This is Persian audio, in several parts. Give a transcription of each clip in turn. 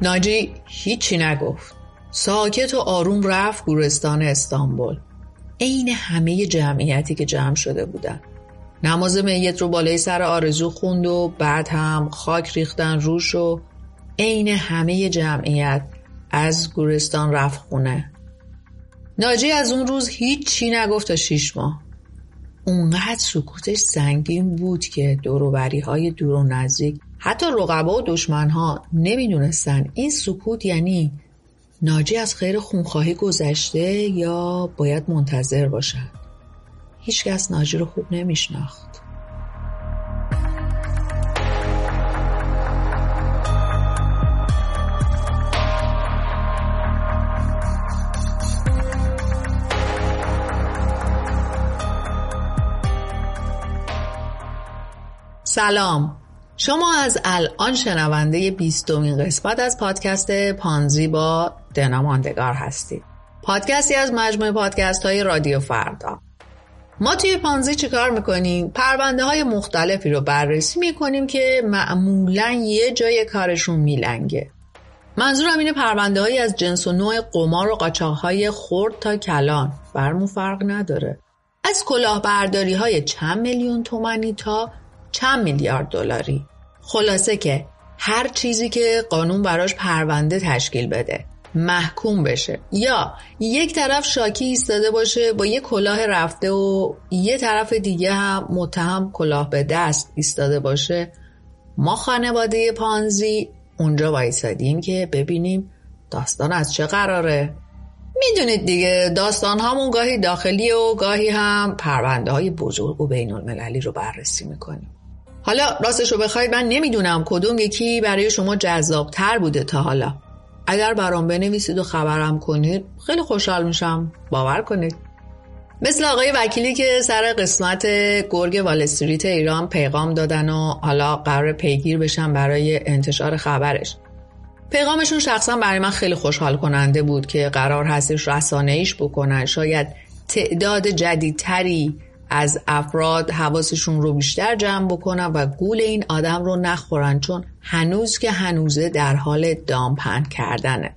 ناجی هیچی نگفت. ساکت و آروم رفت گورستان استانبول. عین همه جمعیتی که جمع شده بودن. نماز میت رو بالای سر آرزو خوند و بعد هم خاک ریختن روش و عین همه جمعیت از گورستان رفت خونه. ناجی از اون روز هیچی نگفت تا 6 ماه. اونقدر سکوتش سنگین بود که دور و بری‌های دور و نزدیک، حتی رقبا و دشمن‌ها نمیدونستن این سکوت یعنی ناجی از خیر خونخواهی گذشته یا باید منتظر باشن. هیچ کس ناجی رو خوب نمیشناخت. سلام، شما از الان شنونده 20مین قسمت از پادکست پانزی با دنا ماندگار هستید. پادکستی از مجموعه پادکست های رادیو فردا. ما توی پانزی چیکار میکنیم؟ پرونده های مختلفی رو بررسی میکنیم که معمولاً یه جای کارشون میلنگه. منظورم اینه پرونده هایی از جنس و نوع قمار و قاچاق های خرد تا کلان، برمون فرق نداره. از کلاهبرداری های چند میلیون تومانی تا چند میلیارد دلاری. خلاصه که هر چیزی که قانون براش پرونده تشکیل بده، محکوم بشه یا یک طرف شاکی ایستاده باشه با یه کلاه رفته و یه طرف دیگه هم متهم کلاه به دست ایستاده باشه، ما خانواده پانزی اونجا وایسادیم که ببینیم داستان از چه قراره. میدونید دیگه، داستان همون گاهی داخلی و گاهی هم پرونده های بزرگ و بین المللی رو بررسی میکنیم. حالا راستشو بخواید من نمیدونم کدوم یکی برای شما جذابتر بوده تا حالا. اگر برام بنویسید و خبرم کنید خیلی خوشحال میشم، باور کنید. مثل آقای وکیلی که سر قسمت گرگ وال استریت ایران پیغام دادن و حالا قرار پیگیر بشن برای انتشار خبرش. پیغامشون شخصا برای من خیلی خوشحال کننده بود که قرار هستش رسانه‌ایش بکنن. شاید تعداد جدیدتری از افراد حواسشون رو بیشتر جمع بکنن و گول این آدم رو نخورن، چون هنوز که هنوزه در حال دام پهن کردنه.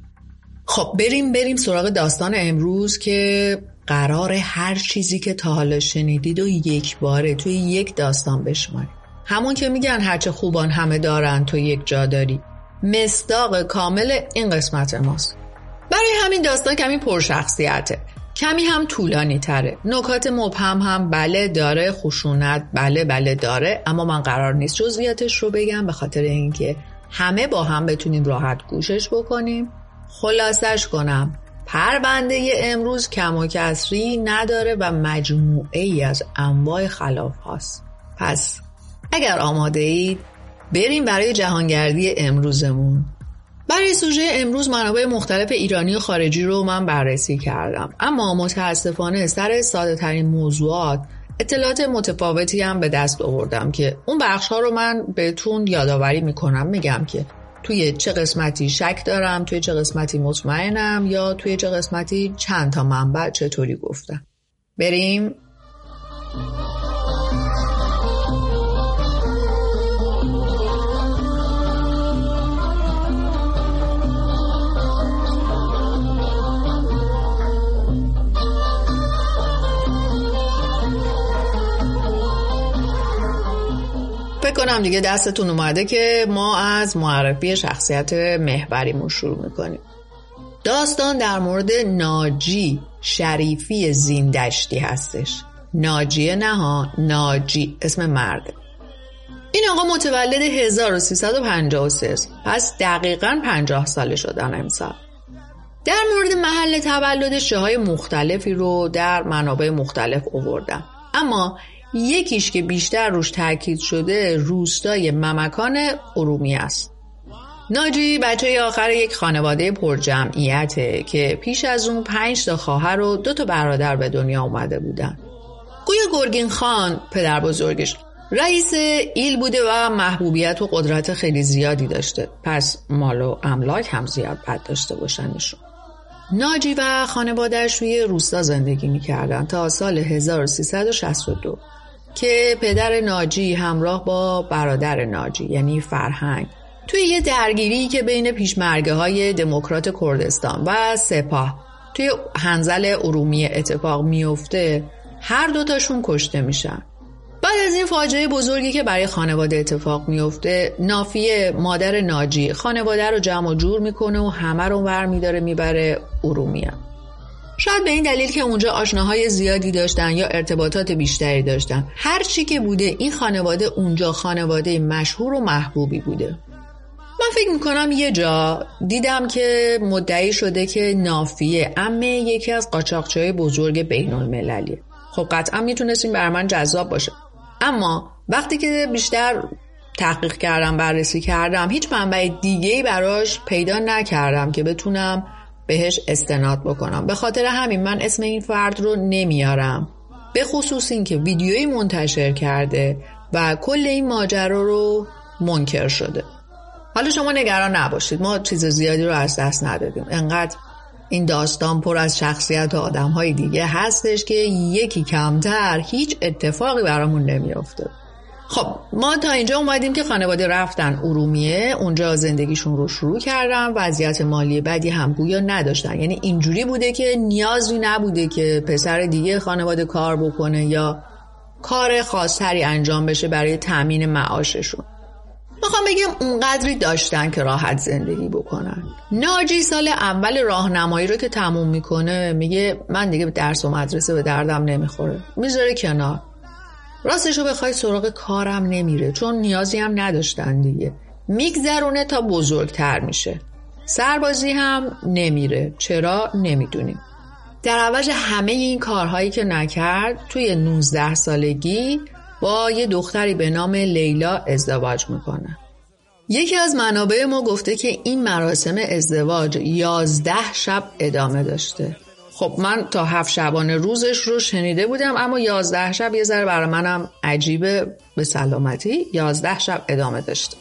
خب بریم سراغ داستان امروز که قراره هر چیزی که تا حالا شنیدید و یک باره توی یک داستان بشمارید. همون که میگن هرچه خوبان همه دارن تو یک جا داری. مصداق کامل این قسمت ماست. برای همین داستان کمی پرشخصیته، کمی هم طولانی تره، نکات مبهم هم بله داره، خشونت بله داره، اما من قرار نیست جزئیاتش رو بگم به خاطر اینکه همه با هم بتونیم راحت گوشش بکنیم. خلاصش کنم، پرونده امروز کم و کسری نداره و مجموعه ای از انواع خلاف هاست. پس اگر آماده اید بریم برای جهانگردی امروزمون. برای سوژه امروز منابع مختلف ایرانی و خارجی رو من بررسی کردم، اما متاسفانه سر ساده ترین موضوعات اطلاعات متفاوتی هم به دست آوردم که اون بخش ها رو من بهتون یادآوری میکنم. میگم که توی چه قسمتی شک دارم، توی چه قسمتی مطمئنم یا توی چه قسمتی چند تا منبع چطوری گفتم. بریم. فکر کنم دیگه دستتون اومده که ما از معرفی شخصیت محوریمون شروع میکنیم. داستان در مورد ناجی شریفی زیندشتی هستش. ناجیه نه ها، ناجی اسم مرده. این آقا متولد 1353 است، پس دقیقاً 50 ساله شدن امسال. در مورد محل تولدش جاهای مختلفی رو در منابع مختلف آوردم، اما یکیش که بیشتر روش تاکید شده روستای ممکان ارومیه است. ناجی بچه آخر یک خانواده پرجمعیته که پیش از اون 5 تا خواهر و 2 تا برادر به دنیا اومده بودن. گویا گرگین خان پدر بزرگش رئیس ایل بوده و محبوبیت و قدرت خیلی زیادی داشته، پس مال و املاک هم زیاد بد داشته باشنشون. ناجی و خانواده‌اش روی روستا زندگی می‌کردن تا سال 1362 که پدر ناجی همراه با برادر ناجی یعنی فرهنگ توی یه درگیری که بین پیشمرگه‌های دموکرات کردستان و سپاه توی حنظل ارومیه اتفاق میفته، هر دوتاشون کشته میشن. بعد از این فاجعه بزرگی که برای خانواده اتفاق میفته، نافیه مادر ناجی خانواده رو جمع و جور میکنه و همه رو برمیداره میبره ارومیه. شاید به این دلیل که اونجا آشناهای زیادی داشتن یا ارتباطات بیشتری داشتن، هر چی که بوده این خانواده اونجا خانواده مشهور و محبوبی بوده. من فکر میکنم یه جا دیدم که مدعی شده که نافیه عمه یکی از قاچاقچی‌های بزرگ بین المللیه. خب قطعا میتونست این بر من جذاب باشه، اما وقتی که بیشتر تحقیق کردم، بررسی کردم، هیچ منبع دیگه‌ای براش پیدا نکردم که بتونم بهش استناد بکنم. به خاطر همین من اسم این فرد رو نمیارم، به خصوص این که ویدیویی منتشر کرده و کل این ماجرا رو منکر شده. حالا شما نگران نباشید، ما چیز زیادی رو از دست ندادیم. انقدر این داستان پر از شخصیت و آدم‌های دیگه هستش که یکی کمتر هیچ اتفاقی برامون نمیافته. خب ما تا اینجا اومدیم که خانواده رفتن ارومیه، اونجا زندگیشون رو شروع کردن، وضعیت مالی بدی هم گویا نداشتن. یعنی اینجوری بوده که نیازی نبوده که پسر دیگه خانواده کار بکنه یا کار خاص‌تری انجام بشه برای تامین معاششون. میخوام بگم اونقدری داشتن که راحت زندگی بکنن. ناجی سال اول راهنمایی رو که تموم میکنه میگه من دیگه درس و مدرسه به دردم نمیخوره، میذاره کنار. راستشو بخوای سراغ کارم نمیره چون نیازی هم نداشتن دیگه، میگذرونه تا بزرگتر میشه. سربازی هم نمیره، چرا نمیدونیم. در عوض همه این کارهایی که نکرد، توی 19 سالگی با یه دختری به نام لیلا ازدواج میکنه. یکی از منابع ما گفته که این مراسم ازدواج 11 شب ادامه داشته. خب من تا 7 شبانه روزش رو شنیده بودم، اما 11 شب یه ذره برای منم عجیبه. به سلامتی 11 شب ادامه داشته.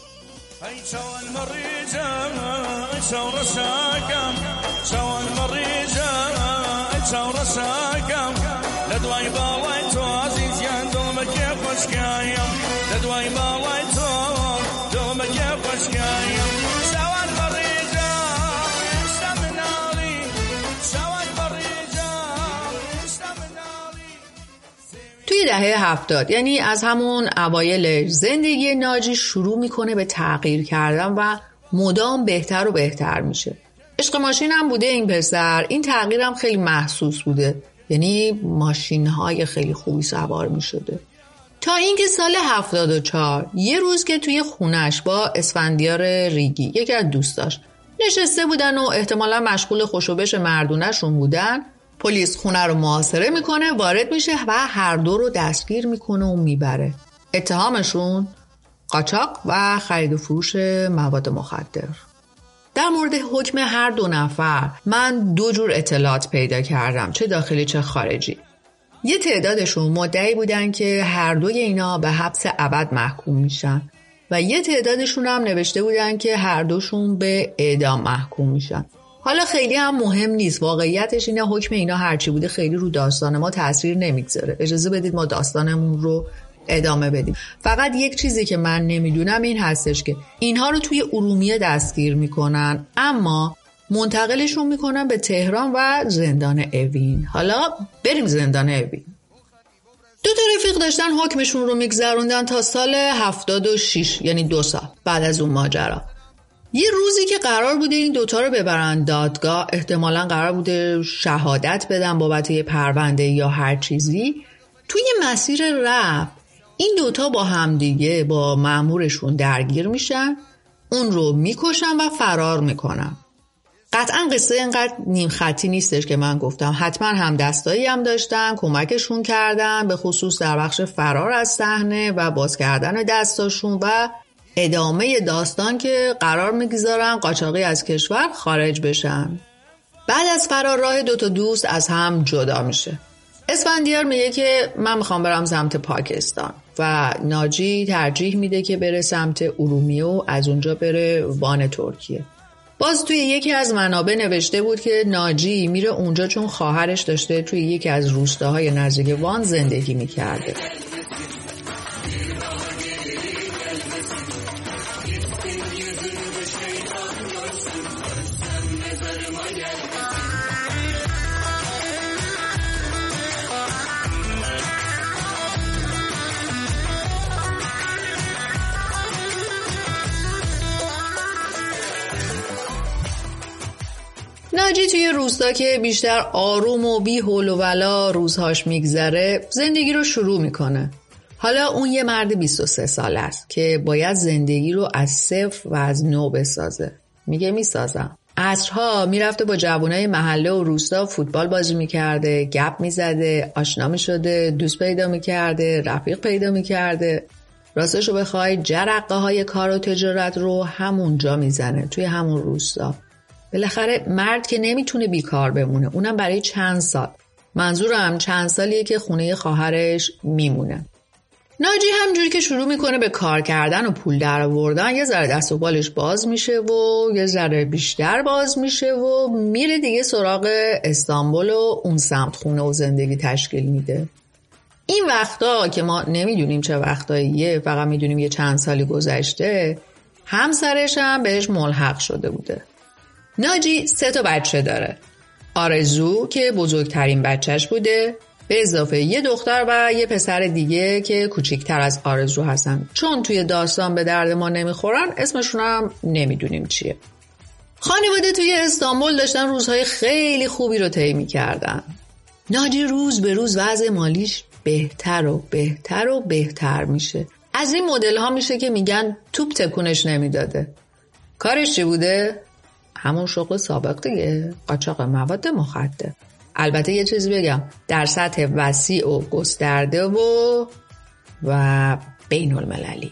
توی دهه 70 یعنی از همون اوایل زندگی ناجی شروع میکنه به تغییر کردن و مدام بهتر و بهتر میشه. عشق ماشین هم بوده این پسر، این تغییر هم خیلی محسوس بوده، یعنی ماشین های خیلی خوبی سوار میشده. تا اینکه سال 74 یه روز که توی خونش با اسفندیار ریگی یکی از دوستاش نشسته بودن و احتمالا مشغول خوشوبش مردونه‌شون بودن، پلیس خونه رو محاصره میکنه، وارد میشه و هر دو رو دستگیر میکنه و میبره. اتهامشون قاچاق و خرید و فروش مواد مخدر. در مورد حکم هر دو نفر من 2 جور اطلاعات پیدا کردم، چه داخلی چه خارجی. یه تعدادشون مدعی بودن که هر دوی اینا به حبس ابد محکوم میشن و یه تعدادشون هم نوشته بودن که هر دوشون به اعدام محکوم میشن. حالا خیلی هم مهم نیست، واقعیتش اینه حکم اینا هرچی بوده خیلی رو داستان ما تاثیر نمیگذاره. اجازه بدید ما داستانمون رو ادامه بدیم. فقط یک چیزی که من نمیدونم این هستش که اینها رو توی ارومیه دستگیر میکنن اما منتقلشون میکنن به تهران و زندان اوین. حالا بریم زندان اوین. 2 تا رفیق داشتن حکمشون رو میگذروندن تا سال 76، یعنی 2 سال بعد از اون ماجرا. یه روزی که قرار بوده این 2 تا رو ببرن دادگاه، احتمالاً قرار بوده شهادت بدن بابت یه پرونده یا هر چیزی، توی مسیر رفت این 2 تا با همدیگه با مأمورشون درگیر میشن، اون رو میکشن و فرار میکنن. قطعا قصه اینقدر نیم خطی نیستش که من گفتم، حتما هم دستایی هم داشتن، کمکشون کردن، به خصوص در بخش فرار از صحنه و باز کردن دستاشون و ادامه داستان که قرار میگذارن قاچاقی از کشور خارج بشن. بعد از فرار راه 2 تا دوست از هم جدا میشه. اسفندیار میگه که من میخوام برم سمت پاکستان و ناجی ترجیح میده که بره سمت ارومیه و از اونجا بره وان ترکیه. باز توی یکی از منابع نوشته بود که ناجی میره اونجا چون خواهرش داشته توی یکی از روستاهای نزدیک وان زندگی میکرده. ناجی توی روستا که بیشتر آروم و بی حول و ولا روزهاش میگذره زندگی رو شروع میکنه. حالا اون یه مرد 23 ساله است که باید زندگی رو از صفر و از نو بسازه. میگه میسازم. عصرها میرفته با جوانای محله و روستا فوتبال بازی میکرده، گپ میزده، آشنا میشده، دوست پیدا میکرده، رفیق پیدا میکرده. راستشو بخوای جرقه های کار و تجارت رو همونجا میزنه، توی همون روستا. بالاخره مرد که نمیتونه بیکار بمونه، اونم برای چند سال. منظورم چند سالیه که خونه خواهرش میمونه. ناجی همجوری که شروع میکنه به کار کردن و پول در آوردن یه ذره دست و بالش باز میشه و یه ذره بیشتر باز میشه و میره دیگه سراغ استانبول و اون سمت خونه و زندگی تشکیل میده. این وقتا که ما نمیدونیم چه وقتاییه، فقط میدونیم یه چند سالی گذشته، همسرش هم بهش ملحق شده بوده. ناجی 3 بچه داره. آرزو که بزرگترین بچهش بوده، به اضافه یه دختر و یه پسر دیگه که کوچیکتر از آرزو هستن. چون توی داستان به درد ما نمیخورن اسمشون هم نمیدونیم چیه. خانواده توی استانبول داشتن روزهای خیلی خوبی رو طی می‌کردن. ناجی روز به روز وضع مالیش بهتر و بهتر و بهتر میشه. از این مدل ها میشه که میگن توپ تکونش نمیداده. کارش چی بوده؟ همون شغل سابق دیگه، قاچاق مواد مخدر. البته یه چیزی بگم، در سطح وسیع و گسترده و بین المللی.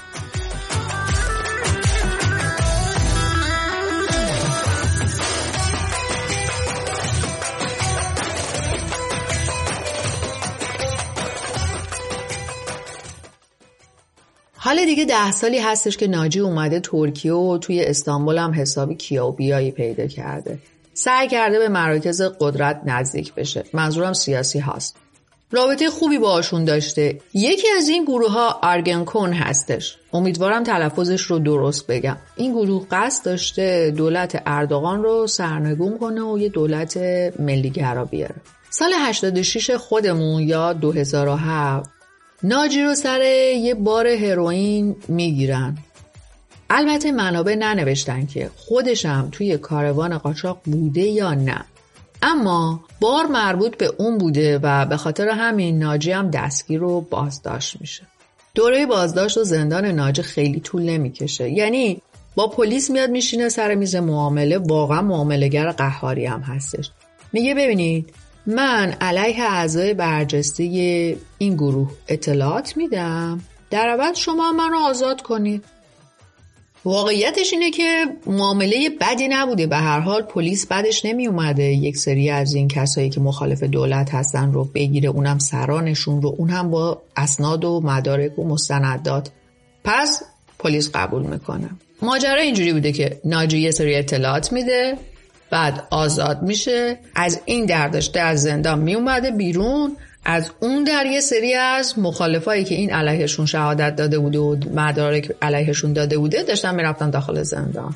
حالا دیگه 10 سالی هستش که ناجی اومده ترکیه و توی استانبول هم حسابی کیا و بیایی پیدا کرده. سعی کرده به مراکز قدرت نزدیک بشه. منظورم سیاسی هست. رابطه خوبی باهاشون داشته. یکی از این گروه ها آرگنکون هستش. امیدوارم تلفظش رو درست بگم. این گروه قصد داشته دولت اردوغان رو سرنگون کنه و یه دولت ملیگرا بیاره. سال 86 خودمون یا 2007 ناجی رو سر یه بار هروئین میگیرن. البته منابع ننوشتن که خودشم توی کاروان قاچاق بوده یا نه. اما بار مربوط به اون بوده و به خاطر همین ناجی هم دستگیر و بازداشت میشه. دوره بازداشت و زندان ناجی خیلی طول نمیکشه. یعنی با پلیس میاد میشینه سر میز معامله، واقعا معامله‌گر قهاری هم هستش. میگه ببینید من علیه اعضای برجسته این گروه اطلاعات میدم، در عوض شما منو آزاد کنید. واقعیتش اینه که معامله بدی نبوده. به هر حال پلیس بعدش نمی اومده یک سری از این کسایی که مخالف دولت هستن رو بگیره، اونم سرانشون رو، اونم با اسناد و مدارک و مستندات. پس پلیس قبول میکنه. ماجرا اینجوری بوده که ناجی یه سری اطلاعات میده، بعد آزاد میشه، از این درداشته از زندان می اومده بیرون، از اون در یه سری از مخالفایی که این علیهشون شهادت داده بوده و مدارک علیهشون داده بوده داشتن میرفتن داخل زندان.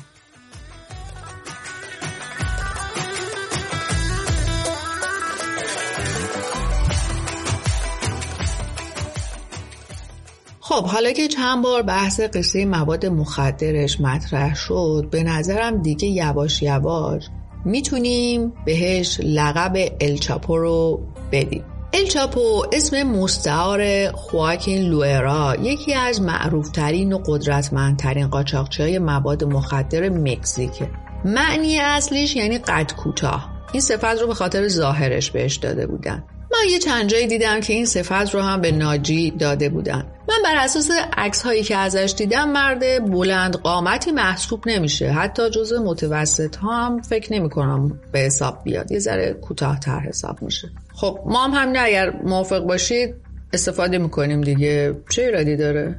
خب حالا که چند بار بحث قصه مواد مخدرش مطرح شد، به نظرم دیگه یواش یواش میتونیم بهش لقب الچاپو رو بدیم. الچاپو اسم مستعار خواکین لوئرا، یکی از معروفترین و قدرتمندترین قاچاقچی‌های مواد مخدر مکزیکه. معنی اصلیش یعنی قد کوتاه. این صفت رو به خاطر ظاهرش بهش داده بودن. من یه چند جایی دیدم که این صفت رو هم به ناجی داده بودن. من بر اساس عکس هایی که ازش دیدم مرد بلند قامتی محسوب نمیشه، حتی جزو متوسط ها هم فکر نمی کنم به حساب بیاد، یه ذره کوتاه‌تر حساب میشه. خب ما هم همین، اگر موافق باشید استفاده میکنیم دیگه، چه ایرادی داره؟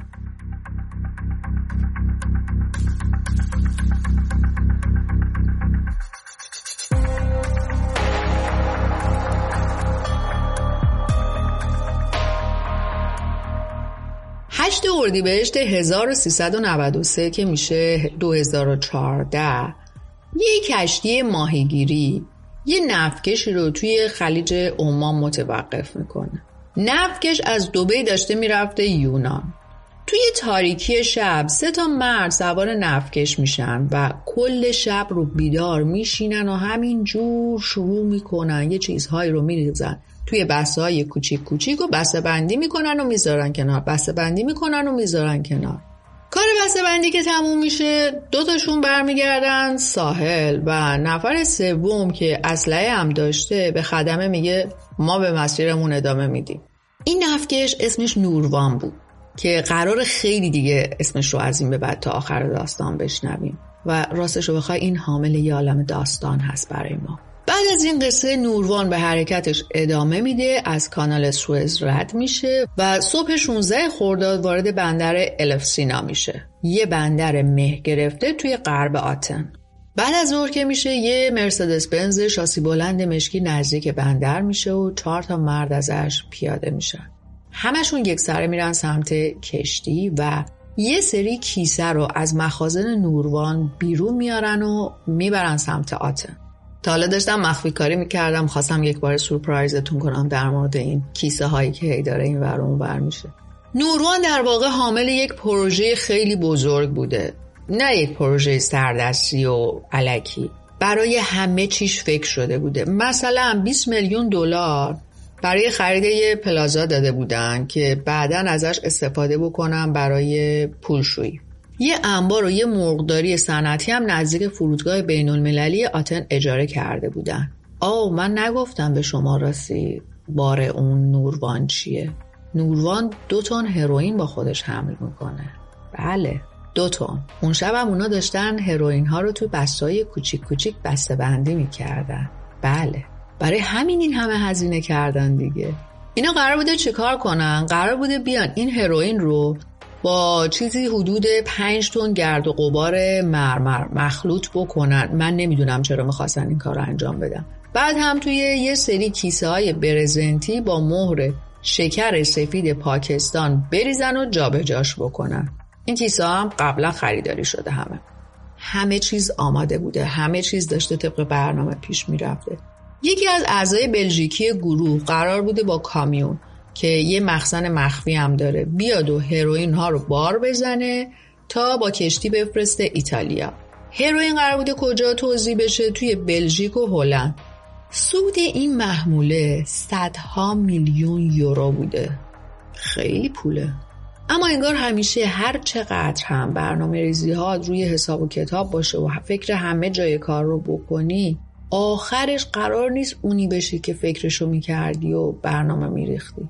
هشت اردیبهشت 1393 که میشه 2014، یه کشتی ماهیگیری یه نفتکشی رو توی خلیج عمان متوقف میکنه. نفتکش از دبی داشته میرفته یونان. توی تاریکی شب 3 مرد سوار نفتکش میشن و کل شب رو بیدار میشینن و همین جور شروع میکنن یه چیزهایی رو میریزن توی بسته‌های کوچیک کوچیک و بسته‌بندی میکنن و میذارن کنار، بسته‌بندی میکنن و میذارن کنار. کار بسته‌بندی که تموم میشه 2 تاشون برمیگردن ساحل و نفر سوم که اسلحه هم داشته به خدمه میگه ما به مسیرمون ادامه میدیم. این نفتکش اسمش نوروان بود که قرار خیلی دیگه اسمش رو از این به بعد تا آخر داستان بشنویم و راستش رو بخوای این حامل یه عالم داستان هست برای ما. بعد از این قصه نوروان به حرکتش ادامه میده، از کانال سوئز رد میشه و صبح 16 خرداد وارد بندر الفسینا میشه، یه بندر مه گرفته توی غرب آتن. بعد از ظهر که میشه یه مرسدس بنز شاسی بلند مشکی نزدیک بندر میشه و 4 مرد ازش پیاده میشن. همشون یک سره میرن سمت کشتی و یه سری کیسه رو از مخازن نوروان بیرون میارن و میبرن سمت آتن. تا حالا داشتم مخفی کاری میکردم، خواستم یک بار سورپرایزتون کنم در مورد این کیسه هایی که هی داره این ور اون ور میشه. نوروان در واقع حامل یک پروژه خیلی بزرگ بوده، نه یک پروژه سردستی و الکی. برای همه چیش فکر شده بوده. مثلا 20 میلیون دلار برای خرید یه پلازا داده بودن که بعداً ازش استفاده بکنن برای پولشویی. یه انبار و یه مرغداری صنعتی هم نزدیک فرودگاه بین‌المللی آتن اجاره کرده بودن. من نگفتم به شما راستی بار اون نوروان چیه؟ نوروان 2 تن هروئین با خودش حمل میکنه. بله 2 تن. اون شب هم اونا داشتن هروئین ها رو توی بسته‌های کوچیک کوچیک بسته‌بندی میکردن. بله برای همین این همه هزینه کردن دیگه. اینا قرار بوده چیکار کنن؟ قرار بوده بیان این هروئین رو با چیزی حدود 5 تن گرد و غبار مرمر مخلوط بکنن. من نمیدونم چرا میخواستن این کار رو انجام بدن. بعد هم توی یه سری کیسه های برزنتی با مهر شکر سفید پاکستان بریزن و جابجاش بکنن. این کیسه هم قبلا خریداری شده. همه چیز آماده بوده، همه چیز داشته طبق برنامه پیش میرفته. یکی از اعضای بلژیکی گروه قرار بوده با کامیون که یه مخزن مخفی هم داره بیاد و هروئین ها رو بار بزنه تا با کشتی بفرسته ایتالیا. هروئین قرار بوده کجا توزیع بشه؟ توی بلژیک و هلند. سود این محموله 100 میلیون یورو بوده. خیلی پوله. اما انگار همیشه هر چقدر هم برنامه ریزی ها روی حساب و کتاب باشه و فکر همه جای کار رو بکنی، آخرش قرار نیست اونی بشی که فکرشو میکردی و برنامه میریختی.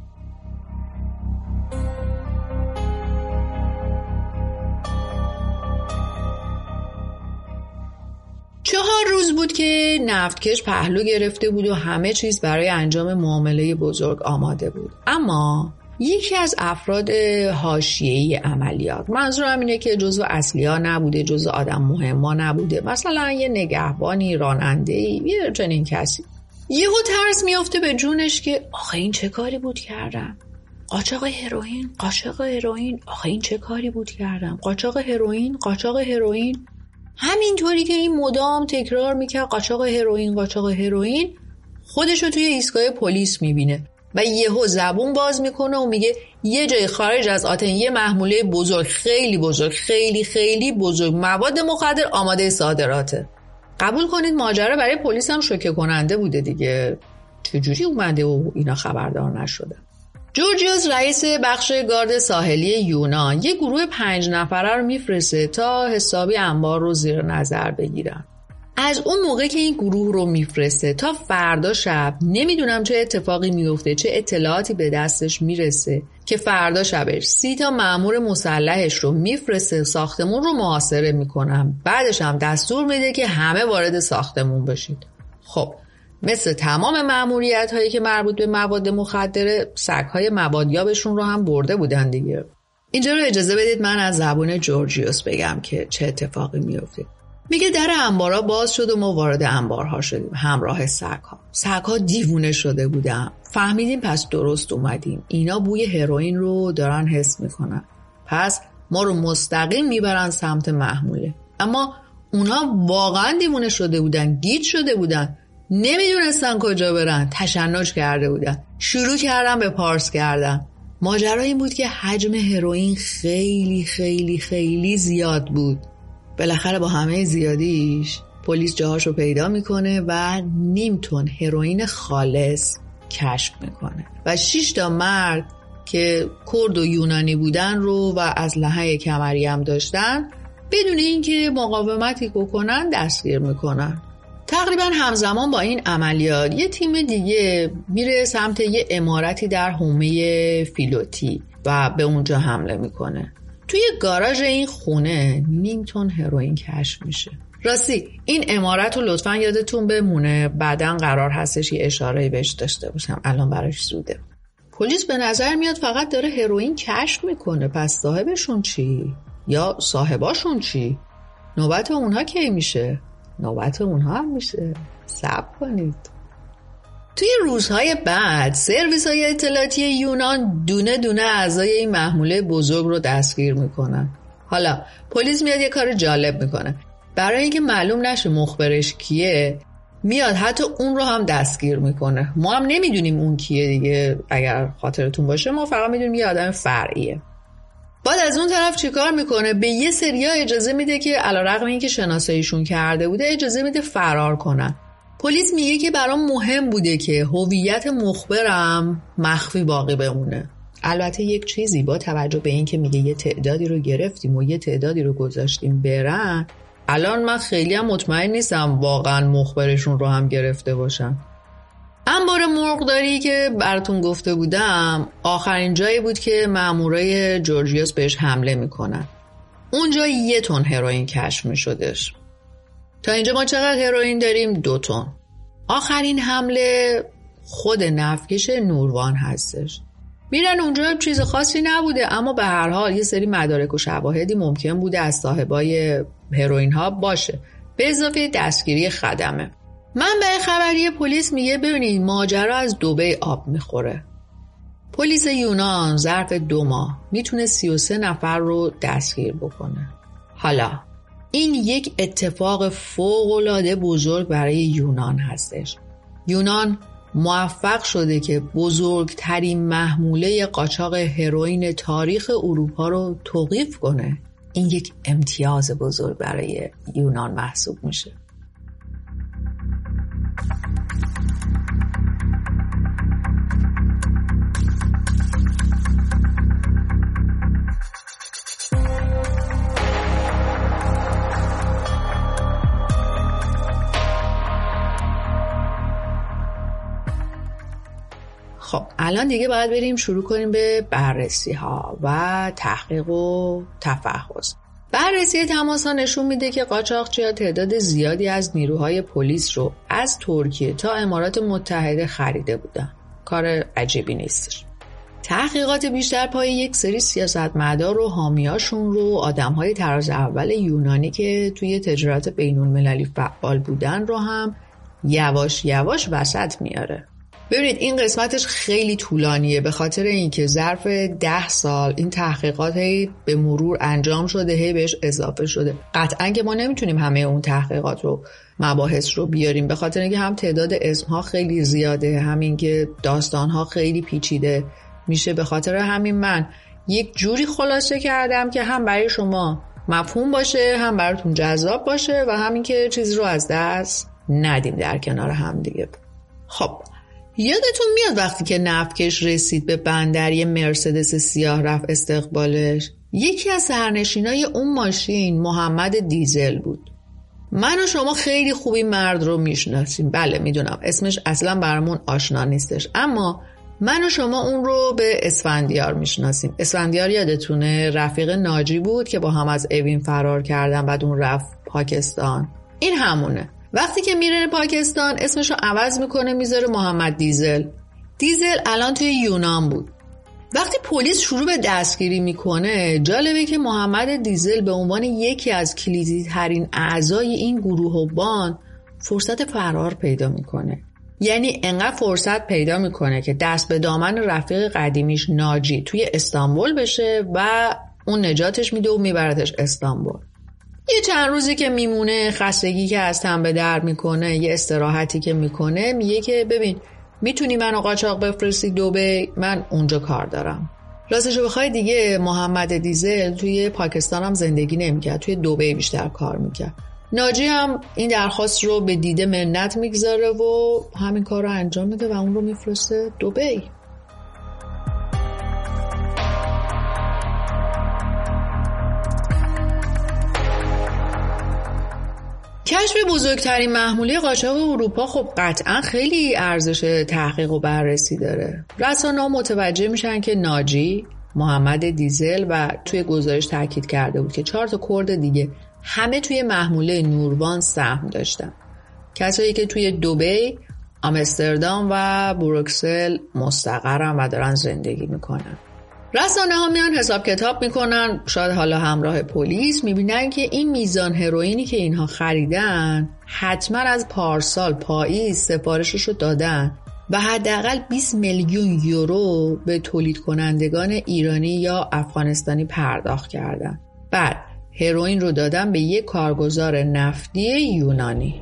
چهار روز بود که نفتکش پهلو گرفته بود و همه چیز برای انجام معامله بزرگ آماده بود. اما یکی از افراد حاشیه‌ای عملیات، منظورم اینه که جزو اصلی‌ها نبوده، جزو آدم مهم‌ها نبوده، مثلا یه نگهبانی، راننده‌ای، یه چنین کسی، یهو ترس میافته به جونش که آخه این چه کاری بود کردم؟ قاچاق هروئین، قاچاق هروئین، آخه این چه کاری بود کردم؟ قاچاق هروئین، قاچاق هروئین. همینطوری که این مدام تکرار میکرد قاچاق هروئین، قاچاق هروئین، خودشو توی ایستگاه پلیس میبینه و یهو زبون باز میکنه و میگه یه جای خارج از آتن یه محموله بزرگ، خیلی بزرگ، خیلی خیلی بزرگ، مواد مخدر آماده صادراته. قبول کنید ماجرا برای پلیس هم شوکه کننده بوده دیگه. چجوری اومده و اینا خبردار نشده؟ جورجیوس رئیس بخش گارد ساحلی یونان یه گروه 5 نفره رو میفرسته تا حسابی انبار رو زیر نظر بگیرن. از اون موقع که این گروه رو میفرسته تا فردا شب نمیدونم چه اتفاقی میفته، چه اطلاعاتی به دستش میرسه که فردا شبش 30 تا مأمور مسلحش رو میفرسته ساختمون رو محاصره میکنن. بعدش هم دستور میده که همه وارد ساختمون بشید. خب مثل تمام مأموریت هایی که مربوط به مواد مخدره، سگ‌های موادیابشون رو هم برده بودن دیگه. اینجا رو اجازه بدید من از زبون جورجیوس بگم که چه اتفاقی میفته. میگه در انبارها باز شد و ما وارد انبارها شدیم همراه سگ‌ها. سگ‌ها دیوونه شده بودن. فهمیدیم پس درست اومدیم. اینا بوی هروئین رو دارن حس میکنن. پس ما رو مستقیم میبرن سمت محموله. اما اونا واقعا دیوونه شده بودن، گیج شده بودن. نمیدونستن کجا برن. تشنج کرده بودن. شروع کردن به پارس کردن. ماجرا این بود که حجم هروئین خیلی خیلی خیلی زیاد بود. بالاخره با همه زیادیش پلیس جاهاشو پیدا میکنه و 0.5 تن هروئین خالص کشف میکنه و 6 تا مرد که کرد و یونانی بودن رو و اسلحه کمری هم داشتن بدون اینکه مقاومتی بکنن دستگیر میکنن. تقریبا همزمان با این عملیات یه تیم دیگه میره سمت یه عمارتی در حومه فیلوتی و به اونجا حمله میکنه. توی گاراژ این خونه 0.5 تن هروئین کشف میشه. راستی این عمارت رو لطفاً یادتون بمونه، بعداً قرار هستش یه اشاره‌ای بهش داشته باشم، الان براش زوده. پلیس به نظر میاد فقط داره هروئین کشف میکنه، پس صاحبشون چی؟ یا صاحباشون چی؟ نوبت اونها کی میشه؟ نوبت اونها هم میشه. صبر کنید. توی روزهای بعد سرویس‌های اطلاعاتی یونان دونه دونه اعضای این محموله بزرگ رو دستگیر میکنن. حالا پلیس میاد یه کار جالب میکنه. برای اینکه معلوم نشه مخبرش کیه میاد حتی اون رو هم دستگیر میکنه. ما هم نمیدونیم اون کیه دیگه، اگر خاطرتون باشه ما فقط میدونیم یه آدم فرعیه. بعد از اون طرف چیکار میکنه؟ به یه سریا اجازه میده که علیرغم اینکه شناساییشون کرده بوده اجازه میده فرار کنن. پلیس میگه که برام مهم بوده که هویت مخبرم مخفی باقی بمونه. البته یک چیزی، با توجه به اینکه میگه یه تعدادی رو گرفتیم و یه تعدادی رو گذاشتیم برن، الان من خیلی هم مطمئن نیستم واقعا مخبرشون رو هم گرفته باشن. انبار مرغداری که براتون گفته بودم آخرین جایی بود که مامورای جورجیوس بهش حمله میکنن. اونجا 1 تن هروئین کشف میشدش. تا اینجا ما چقدر هروئین داریم؟ 2 تن. آخرین حمله خود نفتکش نوروان هستش. میرن اونجا چیز خاصی نبوده، اما به هر حال یه سری مدارک و شواهدی ممکن بوده از صاحبای هروئین ها باشه، به اضافه دستگیری خدمه. منبع خبری پلیس میگه ببینید ماجرا از دبی آب میخوره. پلیس یونان ظرف 2 ماه میتونه 33 نفر رو دستگیر بکنه. حالا این یک اتفاق فوق‌العاده بزرگ برای یونان هستش. یونان موفق شده که بزرگترین محموله قاچاق هروئین تاریخ اروپا رو توقیف کنه. این یک امتیاز بزرگ برای یونان محسوب میشه. خب الان دیگه باید بریم شروع کنیم به بررسی ها و تحقیق و تفحص. بررسی تماس ها نشون میده که قاچاقچی‌ها تعداد زیادی از نیروهای پلیس رو از ترکیه تا امارات متحده خریده بودن. کار عجیبی نیستش. تحقیقات بیشتر پای یک سری سیاستمدار و حامیاشون رو، آدم‌های طراز اول یونانی که توی تجارت بین‌المللی فعال بودن رو هم یواش یواش وسط میاره. ببینید این قسمتش خیلی طولانیه به خاطر اینکه ظرف 10 سال این تحقیقات هی به مرور انجام شده، هی بهش اضافه شده. قطعاً که ما نمیتونیم همه اون تحقیقات رو، مباحث رو بیاریم، به خاطر اینکه هم تعداد اسمها خیلی زیاده، همین که داستانها خیلی پیچیده میشه. به خاطر همین من یک جوری خلاصه کردم که هم برای شما مفهوم باشه، هم براتون جذاب باشه و همین که چیزی رو از دست ندیم در کنار هم دیگه. خب یادتون میاد وقتی که نفتکش رسید به بندری مرسدس سیاه رفت استقبالش؟ یکی از سرنشینای اون ماشین محمد دیزل بود. من و شما خیلی خوبی مرد رو میشناسیم. بله میدونم اسمش اصلا برامون آشنا نیستش، اما من و شما اون رو به اسفندیار میشناسیم. اسفندیار یادتونه رفیق ناجی بود که با هم از اوین فرار کردن، بعد اون رفت پاکستان. این همونه. وقتی که میره پاکستان اسمشو عوض میکنه میذاره محمد دیزل. دیزل الان توی یونان بود. وقتی پلیس شروع به دستگیری میکنه جالبه که محمد دیزل به عنوان یکی از کلیدی ترین اعضای این گروه بان فرصت فرار پیدا میکنه. یعنی انقدر فرصت پیدا میکنه که دست به دامن رفیق قدیمیش ناجی توی استانبول بشه و اون نجاتش میده و میبردش استانبول. یه چند روزی که میمونه، خستگی که از تن به در میکنه، یه استراحتی که میکنه، میگه که ببین میتونی منو قاچاق بفرستی دبی، من اونجا کار دارم. راستش رو بخوای دیگه محمد دیزل توی پاکستان هم زندگی نمیکرد، توی دبی بیشتر کار میکرد. ناجی هم این درخواست رو به دیده منت میگذاره و همین کار رو انجام میده و اون رو میفرسته دبی. کشف بزرگترین محموله قاچاق اروپا خب قطعا خیلی ارزش تحقیق و بررسی داره. رسانه‌ها متوجه میشن که ناجی، محمد دیزل و توی گزارش تاکید کرده بود که 4 کرد دیگه همه توی محموله نوربان سهم داشتن. کسایی که توی دبی، آمستردام و بروکسل مستقرن و دارن زندگی میکنن. رسانه ها میان حساب کتاب میکنن، شاید حالا همراه پلیس، میبینن که این میزان هروئینی که اینها خریدن حتما از پارسال پاییز سفارششو دادن و حداقل 20 میلیون یورو به تولید کنندگان ایرانی یا افغانستانی پرداخت کردن. بعد هروئین رو دادن به یک کارگزار نفتی یونانی.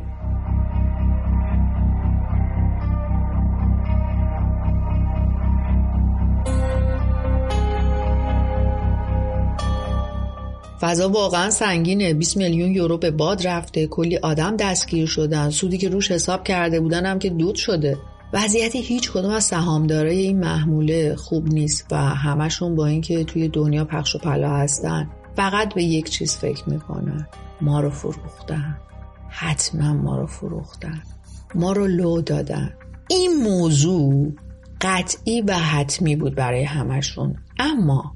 فضا واقعا سنگینه. 20 میلیون یورو به باد رفته، کلی آدم دستگیر شدن، سودی که روش حساب کرده بودن هم که دود شده. وضعیت هیچ کدوم از سهامدارای این محموله خوب نیست و همشون با اینکه توی دنیا پخش و پلا هستن فقط به یک چیز فکر میکنن: ما رو فروختن. حتما ما رو فروختن، ما رو لو دادن. این موضوع قطعی و حتمی بود برای همشون. اما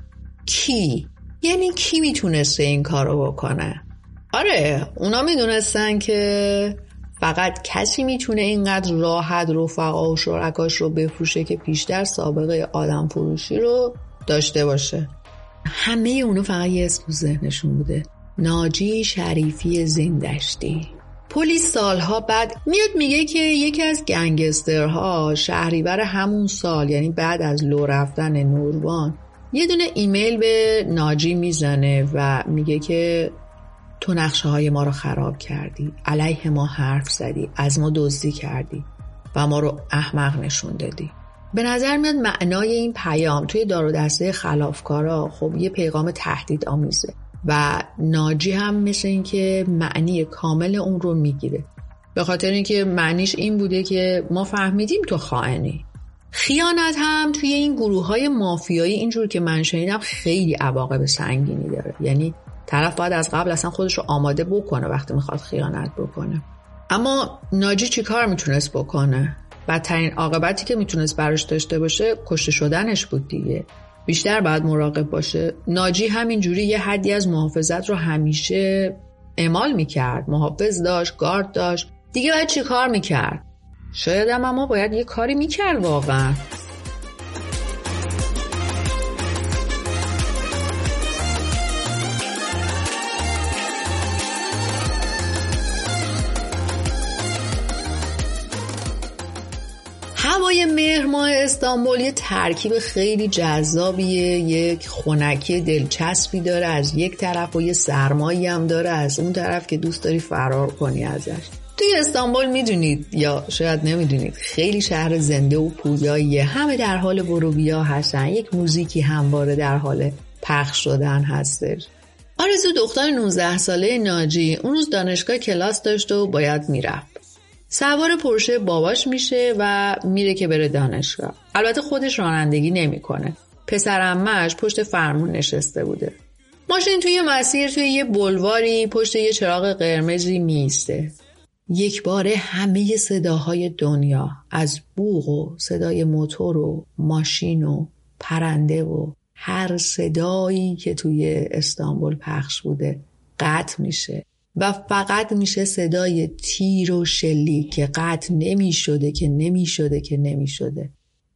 کی؟ یعنی کی میتونسته این کارو بکنه؟ آره، اونا میدونستن که فقط کسی میتونه اینقدر راحت رفقا و شرکاش رو بفروشه که پیشتر سابقه آدم فروشی رو داشته باشه. همه اونا فقط یه اسم تو ذهنشون بوده: ناجی شریفی زندشتی. پلیس سالها بعد میاد میگه که یکی از گنگسترها شهریور همون سال، یعنی بعد از لو رفتن نوربان، یه دونه ایمیل به ناجی میزنه و میگه که تو نقشه های ما رو خراب کردی، علیه ما حرف زدی، از ما دزدی کردی و ما رو احمق نشون دادی. به نظر میاد معنای این پیام توی دار و دسته خلافکارا خب یه پیغام تهدید آمیزه و ناجی هم مثل این که معنی کامل اون رو میگیره، به خاطر اینکه معنیش این بوده که ما فهمیدیم تو خائنی. خیانت هم توی این گروه‌های مافیایی اینجور که من شنیدم خیلی عواقب سنگینی داره. یعنی طرف باید از قبل اصلا خودش رو آماده بکنه وقتی میخواد خیانت بکنه. اما ناجی چی کار میتونست بکنه؟ بدترین عاقبتی که میتونست براش داشته باشه کشته شدنش بود دیگه. بیشتر باید مراقب باشه. ناجی همینجوری یه حدی از محافظت رو همیشه اعمال میکرد. محافظ داشت، گارد داشت. دیگه باید چی کار میکرد؟ شاید هم اما باید یه کاری میکرد واقعا. هوای مهر ماه استانبول یه ترکیب خیلی جذابیه. یک خنکی دلچسبی داره از یک طرف و یه سرمایی هم داره از اون طرف که دوست داری فرار کنی ازش. توی استانبول میدونید یا شاید نمیدونید خیلی شهر زنده و پویاییه. همه در حال ورودیا هستن، یک موزیکی همواره در حال پخش شدن هستش. آرزو دختر 19 ساله ناجی اون روز دانشگاه کلاس داشت و باید میرفت. سوار پورشه باباش میشه و میره که بره دانشگاه. البته خودش رانندگی نمیکنه. پسر عمه‌اش پشت فرمون نشسته بوده. ماشین توی مسیر توی یه بلواری پشت یه چراغ قرمزی میسته. یک باره همه صداهای دنیا، از بوق و صدای موتور و ماشین و پرنده و هر صدایی که توی استانبول پخش بوده قطع میشه و فقط میشه صدای تیر و شلیک که قطع نمیشده که نمیشده که نمیشده.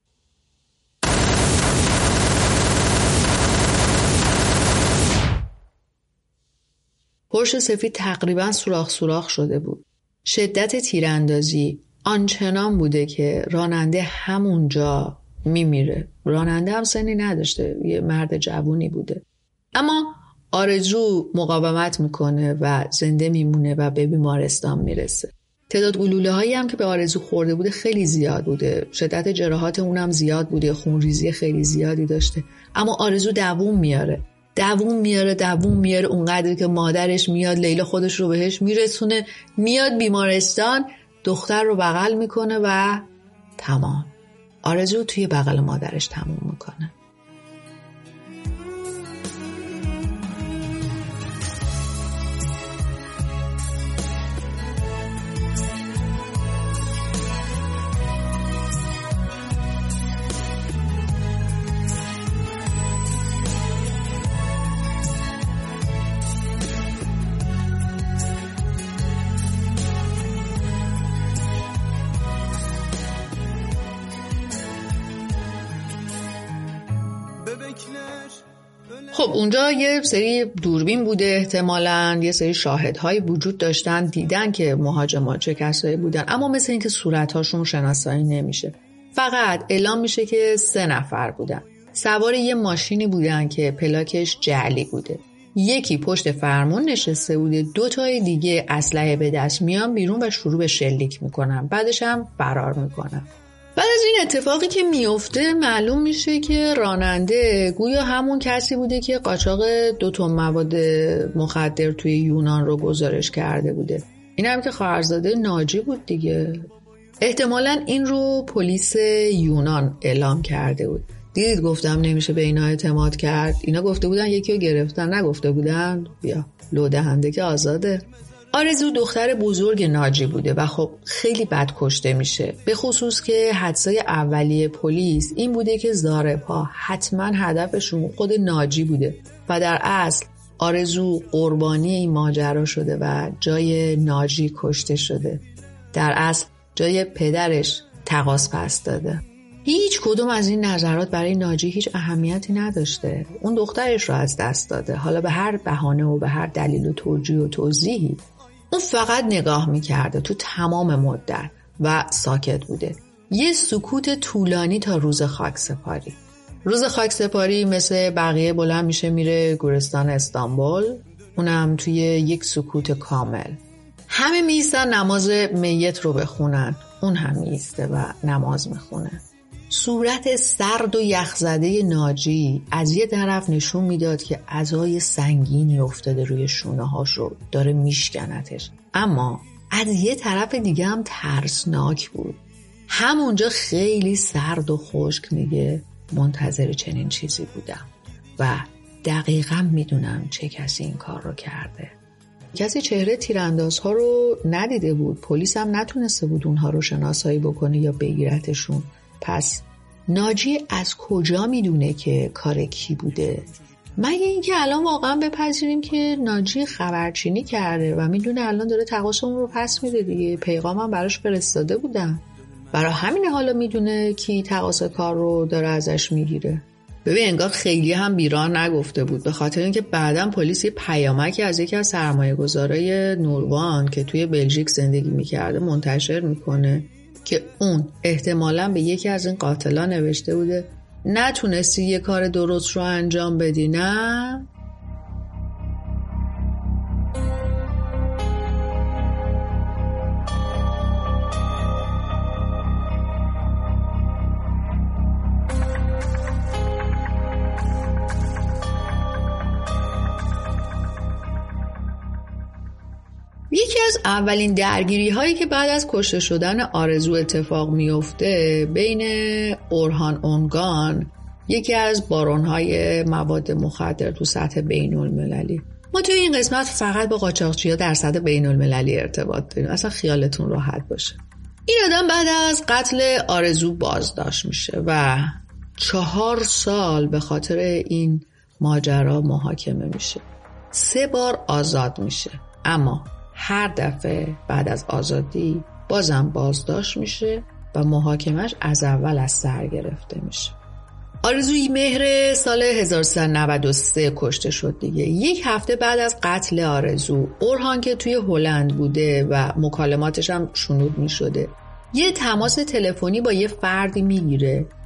پرش سفید تقریبا سوراخ شده بود. شدت تیراندازی آنچنان بوده که راننده همونجا میمیره. راننده هم سنی نداشته، یه مرد جوونی بوده. اما آرزو مقاومت میکنه و زنده میمونه و به بیمارستان میرسه. تعداد گلوله هایی هم که به آرزو خورده بوده خیلی زیاد بوده. شدت جراحات اونم زیاد بوده، خونریزی خیلی زیادی داشته. اما آرزو دووم میاره اونقدر که مادرش میاد لیلا خودش رو بهش میرسونه، میاد بیمارستان، دختر رو بغل میکنه و تمام. آرزو توی بغل مادرش تموم میکنه. خب اونجا یه سری دوربین بوده، احتمالاً یه سری شاهدهایی وجود داشتن، دیدن که مهاجمان چه کسایی بودن، اما مثل این که صورتهاشون شناسایی نمیشه. فقط اعلام میشه که 3 نفر بودن. سوار یه ماشینی بودن که پلاکش جعلی بوده. یکی پشت فرمون نشسته بوده، 2 تای دیگه اسلحه به دست میان بیرون و شروع به شلیک میکنن. بعدش هم فرار میکنن. بعد از این اتفاقی که میفته معلوم میشه که راننده گویا همون کسی بوده که قاچاق 2 تن مواد مخدر توی یونان رو گزارش کرده بوده. این هم که خواهرزاده ناجی بود دیگه. احتمالاً این رو پلیس یونان اعلام کرده بود. دیدید گفتم نمیشه به اینا اعتماد کرد. اینا گفته بودن یکی رو گرفتن، نگفته بودن بیا لو دهنده که آزاده. آرزو دختر بزرگ ناجی بوده و خب خیلی بد کشته میشه. به خصوص که حدسای اولیه پلیس این بوده که ضارب‌ها حتما هدفشون خود ناجی بوده و در اصل آرزو قربانی این ماجرا شده و جای ناجی کشته شده. در اصل جای پدرش تقاص پس داده. هیچ کدوم از این نظرات برای ناجی هیچ اهمیتی نداشته. اون دخترش رو از دست داده. حالا به هر بهانه و به هر دلیل و توجیه و توضیحی اون فقط نگاه میکرده تو تمام مدت و ساکت بوده. یه سکوت طولانی تا روز خاکسپاری. روز خاکسپاری مثل بقیه بلند میشه میره گورستان استانبول، اونم توی یک سکوت کامل. همه میایستن نماز میت رو بخونن، اون هم میایسته و نماز میخونه. صورت سرد و یخزده ناجی از یه طرف نشون میداد که عزای سنگینی افتاده روی شونه هاش رو داره میشکنتش، اما از یه طرف دیگه هم ترسناک بود. همونجا خیلی سرد و خشک میگه منتظر چنین چیزی بودم و دقیقاً میدونم چه کسی این کار رو کرده. کسی چهره تیراندازها رو ندیده بود، پلیس هم نتونسته بود اونها رو شناسایی بکنه یا بگیرتشون. پس ناجی از کجا میدونه که کار کی بوده؟ مگه اینکه الان واقعا بپذیریم که ناجی خبرچینی کرده و میدونه الان داره تقاص اون رو پس میده دیگه. پیغامم براش فرستاده بودن، برای همین حالا میدونه کی تقاص کار رو داره ازش میگیره. ببین انگار خیلی هم بیراه نگفته بود، به خاطر اینکه بعداً پلیس یه پیامکی از یکی از سرمایه‌گذارای نوروان که توی بلژیک زندگی میکرده منتشر میکنه که اون احتمالاً به یکی از این قاتلا نوشته بوده نتونستی یه کار درست رو انجام بدی نه؟ یکی از اولین درگیری هایی که بعد از کشته شدن آرزو اتفاق میفته بین اورهان اونگان، یکی از بارون های مواد مخدر تو سطح بین المللی. ما توی این قسمت فقط با قاچاقچی‌ها در سطح بین المللی ارتباط داریم، اصلا خیالتون راحت باشه. این آدم بعد از قتل آرزو بازداشت میشه و 4 سال به خاطر این ماجرا محاکمه میشه. 3 بار آزاد میشه، اما هر دفعه بعد از آزادی بازم بازداشت میشه و محاکمش از اول از سر گرفته میشه. آرزوی مهر سال 1393 کشته شد دیگه. 1 هفته بعد از قتل آرزو، اورهان که توی هلند بوده و مکالماتش هم شنود میشده، یه تماس تلفنی با یه فردی میگیره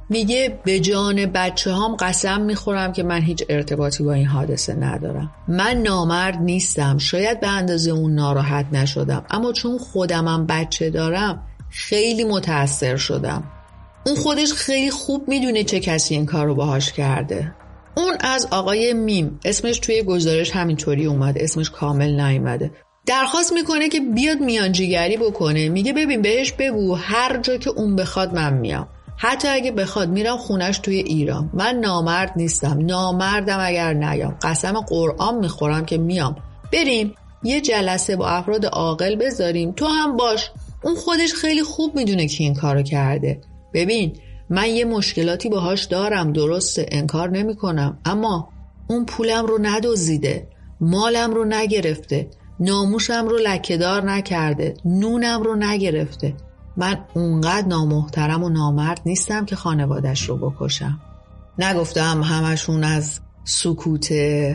میگه به جان بچه هام قسم میخورم که من هیچ ارتباطی با این حادثه ندارم. من نامرد نیستم، شاید به اندازه اون ناراحت نشدم، اما چون خودمم بچه دارم خیلی متأثر شدم. اون خودش خیلی خوب میدونه چه کسی این کار رو باهاش کرده. اون از آقای میم، اسمش توی گزارش همینطوری اومده، اسمش کامل نیومده، درخواست میکنه که بیاد میانجیگری بکنه. میگه ببین بهش بگو هر جا که اون بخواد من میام، حتی اگه بخواد میرم خونش توی ایران. من نامرد نیستم، نامردم اگر نیام، قسم قرآن میخورم که میام. بریم یه جلسه با افراد عاقل بذاریم، تو هم باش. اون خودش خیلی خوب میدونه که این کارو کرده. ببین من یه مشکلاتی باهاش دارم، درسته، انکار نمی کنم، اما اون پولم رو ندزدیده، مالم رو نگرفته، ناموسم رو لکه‌دار نکرده، نونم رو نگرفته. من اونقدر نامحترم و نامرد نیستم که خانوادش رو بکشم. نگفتم همشون از سکوت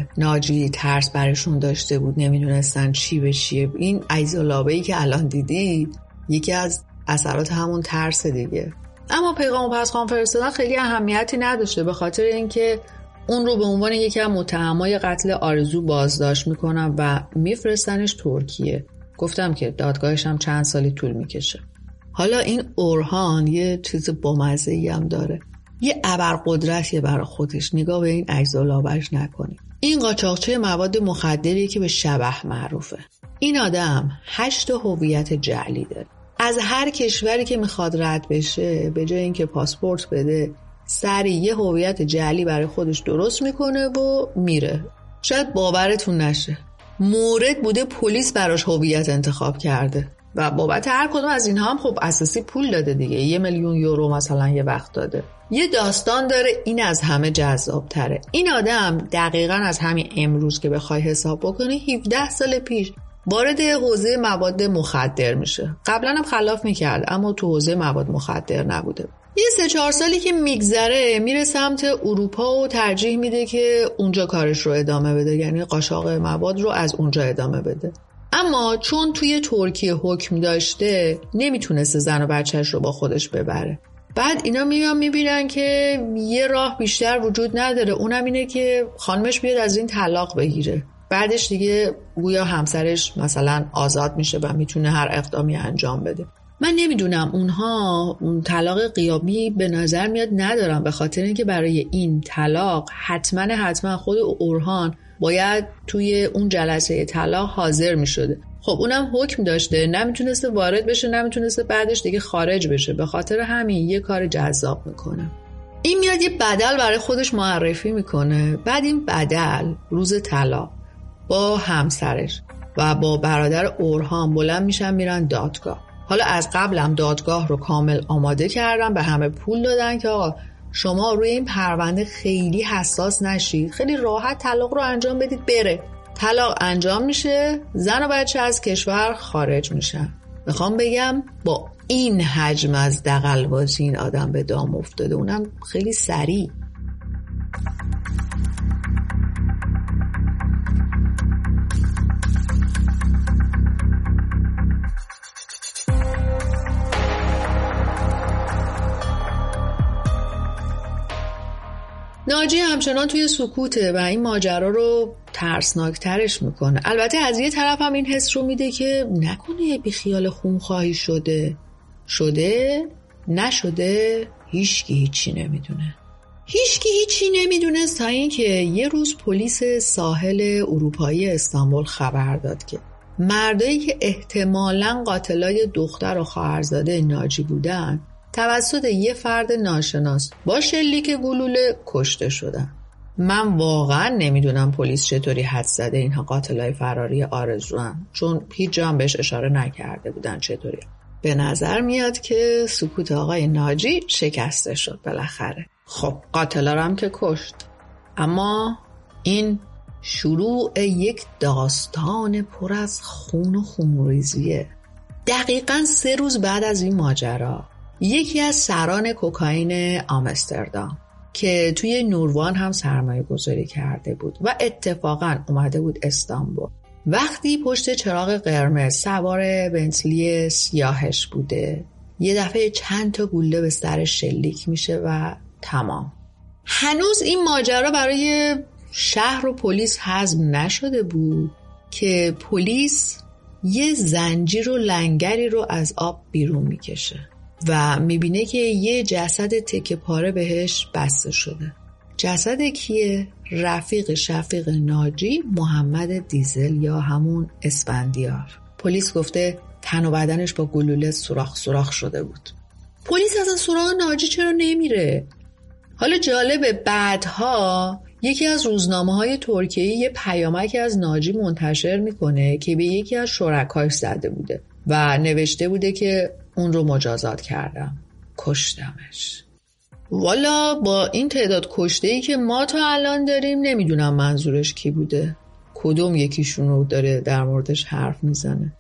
ناجی ترس برشون داشته بود، نمیدونستن چی به چیه. این عیزالابه‌ای که الان دیدید یکی از اثرات همون ترس دیگه. اما پیغام پسخوان فرستادن خیلی اهمیتی نداشته، به خاطر اینکه اون رو به عنوان یکی از متهمای قتل آرزو بازداشت میکنن و میفرستنش ترکیه. گفتم که دادگاهش هم چند سالی طول میکشه. حالا این اورهان یه چیز بامزه‌ای هم داره، یه ابرقدرتیه برای خودش. نگاه به این عکس‌العملش نکنید. این قاچاقچی مواد مخدری که به شبح معروفه. این آدم 8 هویت جعلی داره. از هر کشوری که میخواد رد بشه، به جای اینکه پاسپورت بده، سریع یه هویت جعلی برای خودش درست میکنه و میره. شاید باورتون نشه، مورد بوده پلیس براش هویت انتخاب کرده و بابت هر کدوم از اینها هم خب اساسی پول داده دیگه. 1 میلیون یورو مثلا یه وقت داده. یه داستان داره، این از همه جذاب تره. این آدم دقیقاً از همین امروز که بخوای حساب بکنی 17 سال پیش وارد حوزه مواد مخدر میشه. قبلا هم خلاف میکرد اما تو حوزه مواد مخدر نبوده. یه 3-4 سالی که میگذره میره سمت اروپا و ترجیح میده که اونجا کارش رو ادامه بده، یعنی قاچاق مواد رو از اونجا ادامه بده. اما چون توی ترکیه حکم داشته نمیتونسته زن و بچهش رو با خودش ببره. بعد اینا میان میبینن که یه راه بیشتر وجود نداره، اونم اینه که خانمش بیاد از این طلاق بگیره. بعدش دیگه گویا همسرش مثلا آزاد میشه و میتونه هر اقدامی انجام بده. من نمیدونم، اونها اون طلاق غیابی به نظر میاد ندارن، به خاطر اینکه برای این طلاق حتما خود اورهان باید توی اون جلسه طلاق حاضر میشده. خب اونم حکم داشته، نمیتونسته وارد بشه، نمیتونسته بعدش دیگه خارج بشه، به خاطر همین یه کار جذاب میکنه. این میاد یه بدل برای خودش معرفی میکنه. بعد این بدل روز طلاق با همسرش و با برادر اورهان بلند میشن میرن دادگاه. حالا از قبلم دادگاه رو کامل آماده کردن، به همه پول دادن که آقا شما روی این پرونده خیلی حساس نشید، خیلی راحت طلاق رو انجام بدید بره. طلاق انجام میشه، زن و بچه از کشور خارج میشن. میخوام بگم با این حجم از دغل‌بازی این آدم به دام افتاده، اونم خیلی سریع. ناجی همچنان توی سکوته و این ماجرا رو ترسناکترش میکنه. البته از یه طرف هم این حس رو میده که نکنه بیخیال خونخواهی شده نشده، هیچکی هیچی نمیدونه. هیچی نمیدونه تا اینکه یه روز پلیس ساحل اروپایی استانبول خبر داد که مردایی که احتمالاً قاتلای دختر و خواهرزاده ناجی بودن توسط یه فرد ناشناس با شلیک گلوله کشته شدن. من واقعا نمیدونم پلیس چطوری حدس زده اینها قاتلای فراری آرزوان، چون هیچ جا هم بهش اشاره نکرده بودن. چطوری؟ به نظر میاد که سکوت آقای ناجی شکسته شد بالاخره. خب قاتلا رو هم که کشت، اما این شروع یک داستان پر از خون و خونریزیه. دقیقاً 3 روز بعد از این ماجرا یکی از سران کوکائین آمستردام که توی نوروان هم سرمایه گذاری کرده بود و اتفاقاً اومده بود استانبول، وقتی پشت چراغ قرمز سوار بنتلی سیاهش بوده یه دفعه چند تا گلوله به سرش شلیک میشه و تمام. هنوز این ماجرا برای شهر و پلیس هضم نشده بود که پلیس یه زنجیر و لنگری رو از آب بیرون میکشه و میبینه که یه جسد تکه پاره بهش بسته شده. جسد کیه؟ رفیق شفیق ناجی، محمد دیزل یا همون اسفندیار. پلیس گفته تن و بدنش با گلوله سوراخ شده بود. پلیس اصلا سراغ ناجی چرا نمیره؟ حالا جالبه بعدها یکی از روزنامه‌های ترکیه‌ای یه پیامک از ناجی منتشر میکنه که به یکی از شرکاش زده بوده و نوشته بوده که اون رو مجازات کردم، کشتمش. والا با این تعداد کشته‌ای که ما تا الان داریم نمیدونم منظورش کی بوده، کدوم یکیشون رو داره در موردش حرف میزنه.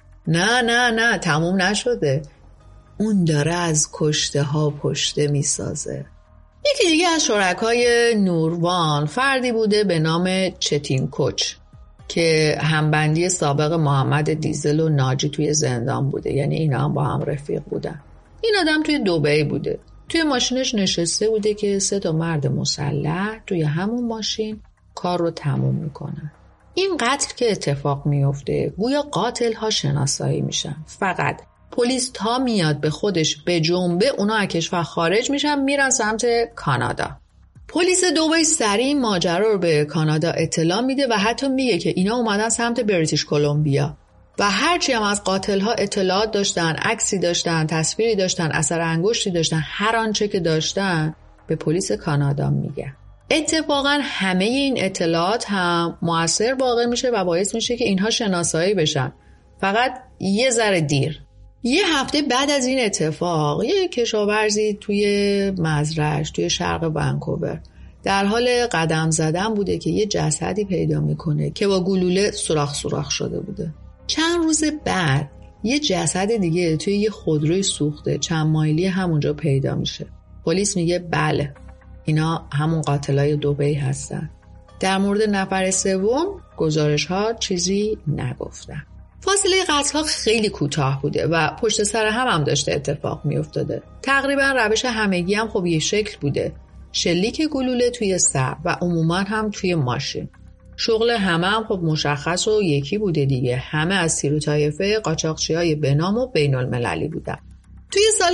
نه تموم نشده، اون داره از کشته ها پشته میسازه. یکی دیگه از شرکای نوروان فردی بوده به نام چتین کوچ که همبندی سابق محمد دیزل و ناجی توی زندان بوده، یعنی اینا هم با هم رفیق بودن. این آدم توی دبی بوده، توی ماشینش نشسته بوده که 3 مرد مسلح توی همون ماشین کار رو تموم میکنن. این قتل که اتفاق میفته گویا قاتل ها شناسایی میشن، فقط پلیس تا میاد به خودش به جنبه اونا از کشور خارج میشن، میرن سمت کانادا. پلیس دبی سریع ماجرا رو به کانادا اطلاع میده و حتی میگه که اینا اومدن سمت بریتیش کلمبیا و هرچی هم از قاتل ها اطلاعات داشتن، عکسی داشتن، تصویری داشتن، اثر انگشتی داشتن، هر آنچه که داشتن به پلیس کانادا میگه. اتفاقا همه این اطلاعات هم مؤثر واقع میشه و باعث میشه که اینها شناسایی بشن، فقط یه ذره دیر. یه هفته بعد از این اتفاق یه کشاورزی توی مزرعه‌اش توی شرق ونکوور در حال قدم زدن بوده که یه جسدی پیدا میکنه که با گلوله سوراخ شده بوده. چند روز بعد یه جسد دیگه توی یه خودروی سوخته چند مایلی همونجا پیدا میشه. پلیس میگه بله اینا همون قاتلای دبی هستن. در مورد نفر سوم گزارش ها چیزی نگفتن. فاصله قتل ها خیلی کوتاه بوده و پشت سر هم داشته اتفاق می افتاده. تقریبا روش همگی هم خب یه شکل بوده، شلیک گلوله توی سر و عموما هم توی ماشین. شغل همه هم خب مشخص و یکی بوده دیگه، همه از سیر و طایفه قاچاقچی‌های بنام و بین المللی بودن. توی سال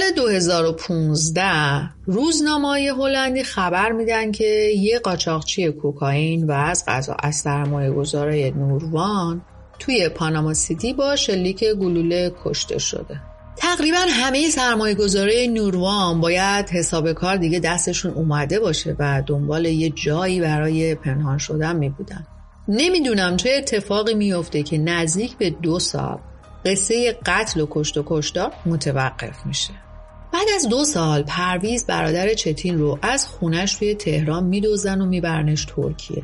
2015 روزنامه‌های هلندی خبر میدن که یه قاچاقچی کوکائین و از قضا از سرمایه‌گذارای نوروان توی پاناما سیتی با شلیک گلوله کشته شده. تقریبا همه سرمایه‌گذارای نوروان باید حساب کار دیگه دستشون اومده باشه و دنبال یه جایی برای پنهان شدن می بودن. نمیدونم چه اتفاقی میفته که نزدیک به 2 سال قصه قتل و کشت و کشتار متوقف میشه. بعد از 2 سال پرویز برادر چتین رو از خونش توی تهران میدوزن و میبرنش ترکیه.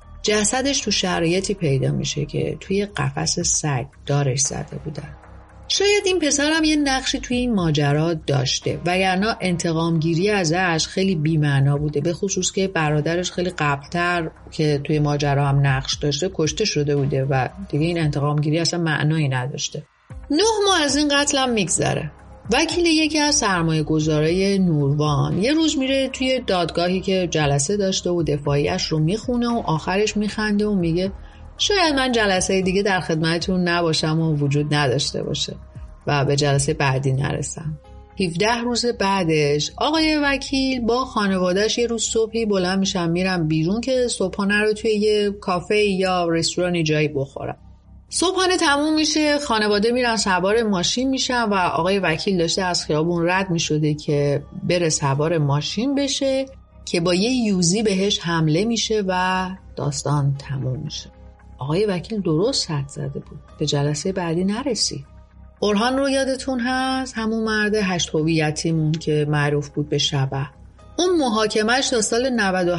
جسدش تو شرایطی پیدا میشه که توی قفس سگ دارش زده بودن. شاید این پسرم یه نقشی توی این ماجرا داشته وگرنه انتقام گیری ازش خیلی بی‌معنا بوده، به خصوص که برادرش خیلی قبلتر که توی ماجرا هم نقش داشته کشته شده بوده و دیگه این انتقام گیری اصلا معنایی نداشته. 9 ماه از این قتل هم میگذره. وکیل یکی از سرمایه‌گذارای نوروان یه روز میره توی دادگاهی که جلسه داشته و دفاعیش رو میخونه و آخرش میخنده و میگه شاید من جلسه دیگه در خدمتتون نباشم و وجود نداشته باشه و به جلسه بعدی نرسم. 17 روز بعدش آقای وکیل با خانواده‌اش یه روز صبحی بلند میشن میرن بیرون که صبحانه رو توی یه کافه یا رستورانی جایی بخورن. صبحانه تموم میشه، خانواده میرن سوار ماشین میشن و آقای وکیل داشته از خیابون رد میشده که بره سوار ماشین بشه که با یه یوزی بهش حمله میشه و داستان تموم میشه. آقای وکیل درست حد زده بود، به جلسه بعدی نرسید. اورهان رو یادتون هست؟ همون مرد 8 هویتیمون که معروف بود به شبح. اون محاکمش تا سال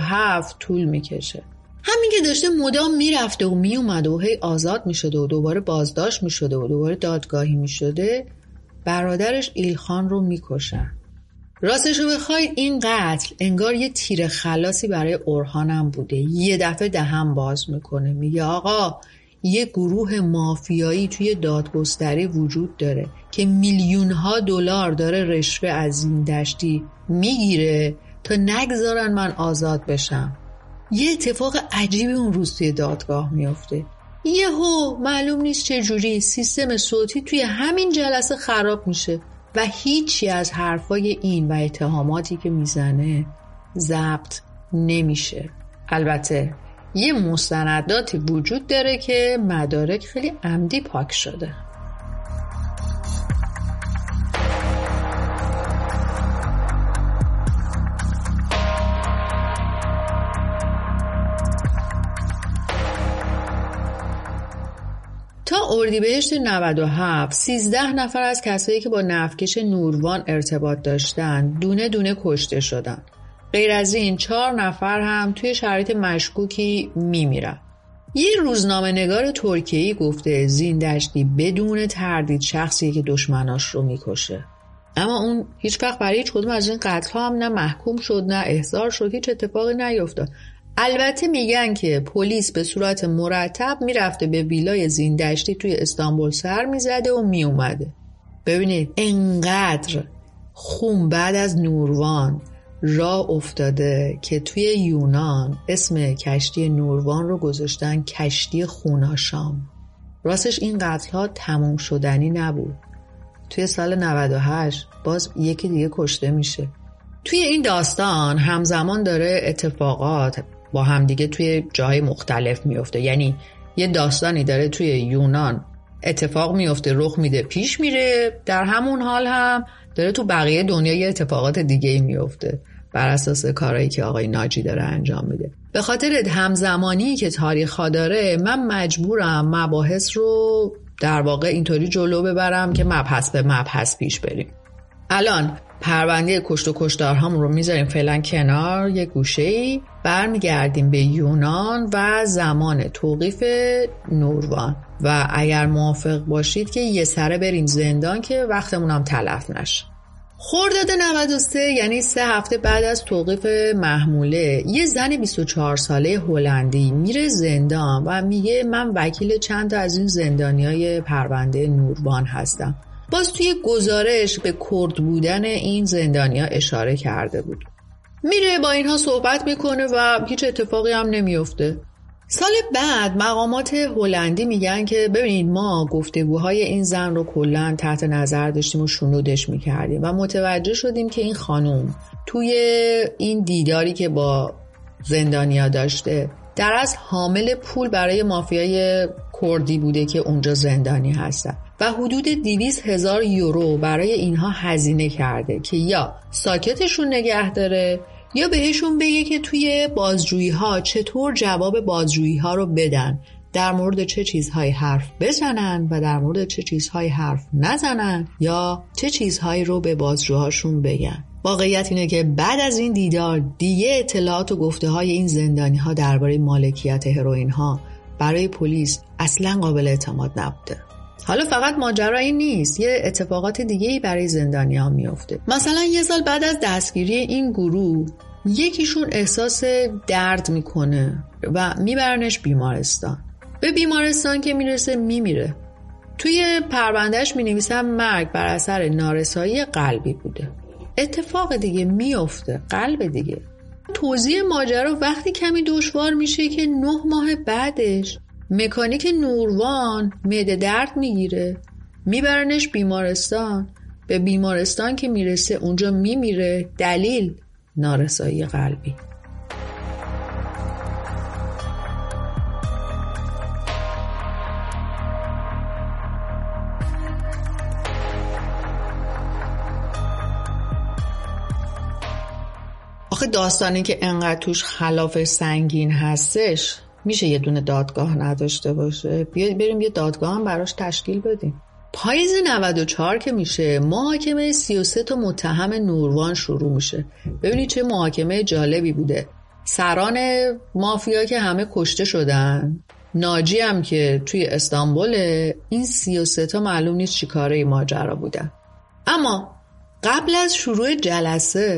97 طول میکشه. همین که داشته مدام میرفته و میومده و هی آزاد میشده و دوباره بازداشت میشده و دوباره دادگاهی میشده، برادرش ایلخان رو میکشن. راستشو بخوای این قتل انگار یه تیر خلاصی برای اورهان هم بوده. یه دفعه دهن باز میکنه، میگه آقا یه گروه مافیایی توی دادگستری وجود داره که میلیون‌ها دلار داره رشوه از زیندشتی میگیره تا نگذارن من آزاد بشم. یه اتفاق عجیبی اون روز توی دادگاه میفته. یهو معلوم نیست چجوری سیستم صوتی توی همین جلسه خراب میشه و هیچی از حرفای این و اتهاماتی که میزنه ضبط نمیشه. البته یه مستنداتی وجود داره که مدارک خیلی عمدی پاک شده. تا اردیبهشت 97 13 نفر از کسایی که با نفتکش نوروان ارتباط داشتن دونه دونه کشته شدن. غیر از این 4 نفر هم توی شرایط مشکوکی میمیرن. یه روزنامه نگار ترکیه‌ای گفته زیندشتی بدون تردید شخصیه که دشمناش رو میکشه. اما اون هیچ وقت برای هیچ کدوم از این قتل‌ها هم نه محکوم شد نه احضار شد، هیچ اتفاقی نیفتاد. البته میگن که پلیس به صورت مرتب میرفته به ویلای زیندشتی توی استانبول سر میزده و میومده. ببینید انقدر خون بعد از نوروان راه افتاده که توی یونان اسم کشتی نوروان رو گذاشتن کشتی خوناشام. راستش این قتل‌ها تموم شدنی نبود. توی سال 98 باز یکی دیگه کشته میشه. توی این داستان همزمان داره اتفاقات با همدیگه توی جای مختلف میفته. یعنی یه داستانی داره توی یونان اتفاق میفته، رخ میده، پیش میره، در همون حال هم داره تو بقیه دنیا یه اتفاقات دیگه میفته بر اساس کارهایی که آقای ناجی داره انجام میده. به خاطر همزمانی که تاریخ‌ها داره من مجبورم مباحث رو در واقع اینطوری جلو ببرم که مبحث به مبحث پیش بریم. الان پرونده کشت و کشتارهامون رو میذاریم فعلا کنار یه گوشه‌ای، برمیگردیم به یونان و زمان توقیف نوروان و اگر موافق باشید که یه سره بریم زندان که وقتمون هم تلف نشه. خرداد 93 یعنی 3 هفته بعد از توقیف محموله یه زن 24 ساله هلندی میره زندان و میگه من وکیل چند تا از این زندانیای پرونده نوروان هستم. باز توی گزارش به کرد بودن این زندانیا اشاره کرده بود. میره با اینها صحبت میکنه و هیچ اتفاقی هم نمیفته. سال بعد مقامات هلندی میگن که ببینید ما گفتگوهای این زن رو کلاً تحت نظر داشتیم و شنودش میکردیم و متوجه شدیم که این خانوم توی این دیداری که با زندانیا داشته در از حامل پول برای مافیای کردی بوده که اونجا زندانی هستن و حدود 200,000 یورو برای اینها هزینه کرده که یا ساکتشون نگه داره یا بهشون بگه که توی بازجویی ها چطور جواب بازجویی ها رو بدن، در مورد چه چیزهایی حرف بزنن و در مورد چه چیزهایی حرف نزنن یا چه چیزهایی رو به بازجوهاشون بگن. واقعیت اینه که بعد از این دیدار دیگه اطلاعات و گفته های این زندانی ها درباره مالکیت هروئین ها برای پلیس اصلا قابل اعتماد نبوده. حالا فقط ماجرا این نیست، یه اتفاقات دیگه‌ای برای زندانیان میفته. مثلا یه سال بعد از دستگیری این گروه یکیشون احساس درد میکنه و میبرنش بیمارستان. به بیمارستان که میرسه میمیره. توی پروندهش مینویسن مرگ بر اثر نارسایی قلبی بوده. اتفاق دیگه میفته، قلب دیگه. توضیح ماجرا وقتی کمی دشوار میشه که 9 ماه بعدش مکانیک نوروان معده درد میگیره، میبرنش بیمارستان. به بیمارستان که میرسه اونجا میمیره. دلیل نارسایی قلبی. آخه داستانی که انقدر توش خلاف سنگین هستش میشه یه دونه دادگاه نداشته باشه؟ بیاید بریم یه دادگاه هم براش تشکیل بدیم. پاییز 94 که میشه محاکمه 33 تا متهم نوروان شروع میشه. ببینید چه محاکمه جالبی بوده. سران مافیا که همه کشته شدن، ناجی هم که توی استانبول، این 33 تا معلوم نیست چی کاره ماجرا بودن. اما قبل از شروع جلسه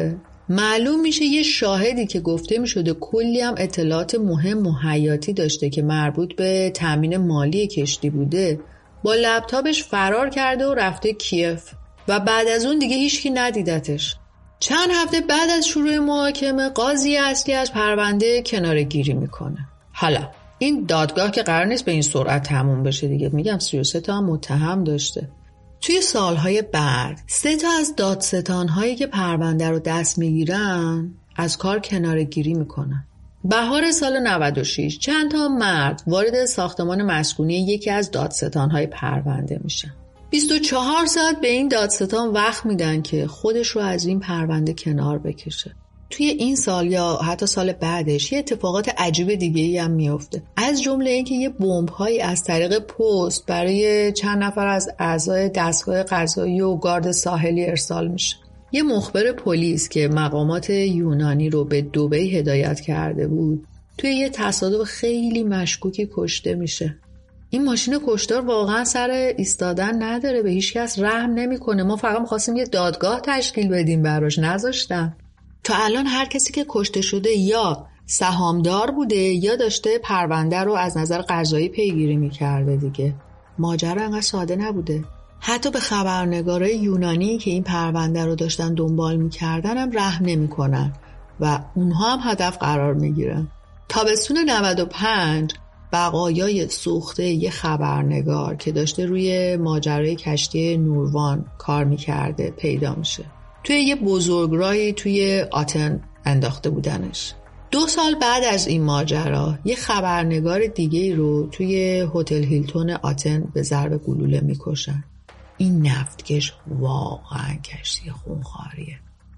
معلوم میشه یه شاهدی که گفته میشده کلی هم اطلاعات مهم و حیاتی داشته که مربوط به تامین مالی کشتی بوده، با لپتاپش فرار کرده و رفته کیف و بعد از اون دیگه هیچکی ندیدتش. چند هفته بعد از شروع محاکمه قاضی اصلی از پرونده کناره‌گیری میکنه. حالا این دادگاه که قرار نیست به این سرعت تموم بشه دیگه، میگم 33 تا هم متهم داشته. توی سالهای بعد 3 تا از دادستان‌هایی که پرونده رو دست میگیرن از کار کناره‌گیری میکنن. بهار سال 96 چند تا مرد وارد ساختمان مسکونی یکی از دادستان‌های پرونده میشن. 24 ساعت به این دادستان وقت میدن که خودش رو از این پرونده کنار بکشه. توی این سال یا حتی سال بعدش یه اتفاقات عجیب دیگه‌ای هم میفته. از جمله اینکه یه بمب‌هایی از طریق پست برای چند نفر از اعضای دستگاه قضایی و گارد ساحلی ارسال میشه. یه مخبر پلیس که مقامات یونانی رو به دبی هدایت کرده بود، توی یه تصادف خیلی مشکوکی کشته میشه. این ماشین کشتار واقعا سر ایستادن نداره، به هیچ کس رحم نمیکنه. ما فقط می‌خواستیم یه دادگاه تشکیل بدیم براش، نذاشتن. تا الان هر کسی که کشته شده یا سهامدار بوده یا داشته پرونده رو از نظر قضایی پیگیری میکرده دیگه. ماجرا انقدر ساده نبوده. حتی به خبرنگارای یونانی که این پرونده رو داشتن دنبال میکردن هم رحم نمیکنن و اونها هم هدف قرار میگیرن. تابستون 95 بقایای سوخته یه خبرنگار که داشته روی ماجرای کشتی نوروان کار میکرده پیدا میشه. توی یه بزرگراهی توی آتن انداخته بودنش. 2 سال بعد از این ماجرا یه خبرنگار دیگه رو توی هتل هیلتون آتن به ضرب گلوله میکشن. این نفتکش واقعا کشتی خونخواریه.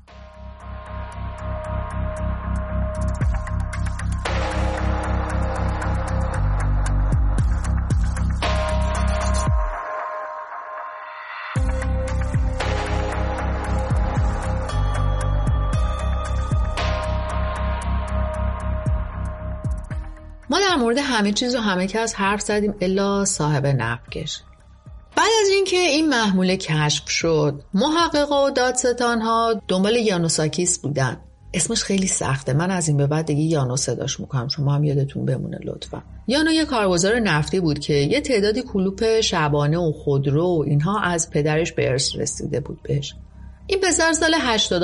ما در مورد همه چیز و همه کس حرف زدیم الا صاحب نفتکش. بعد از اینکه این محموله کشف شد، محققا و دادستان‌ها دنبال یانوساکیس بودن. اسمش خیلی سخته، من از این به بعد دیگه یانو صداش میکنم، شما هم یادتون بمونه لطفا. یانو یه کارگزار نفتی بود که یه تعدادی کلوپ شبانه و خودرو و اینها از پدرش به ارث رسیده بود بهش. این پسر سال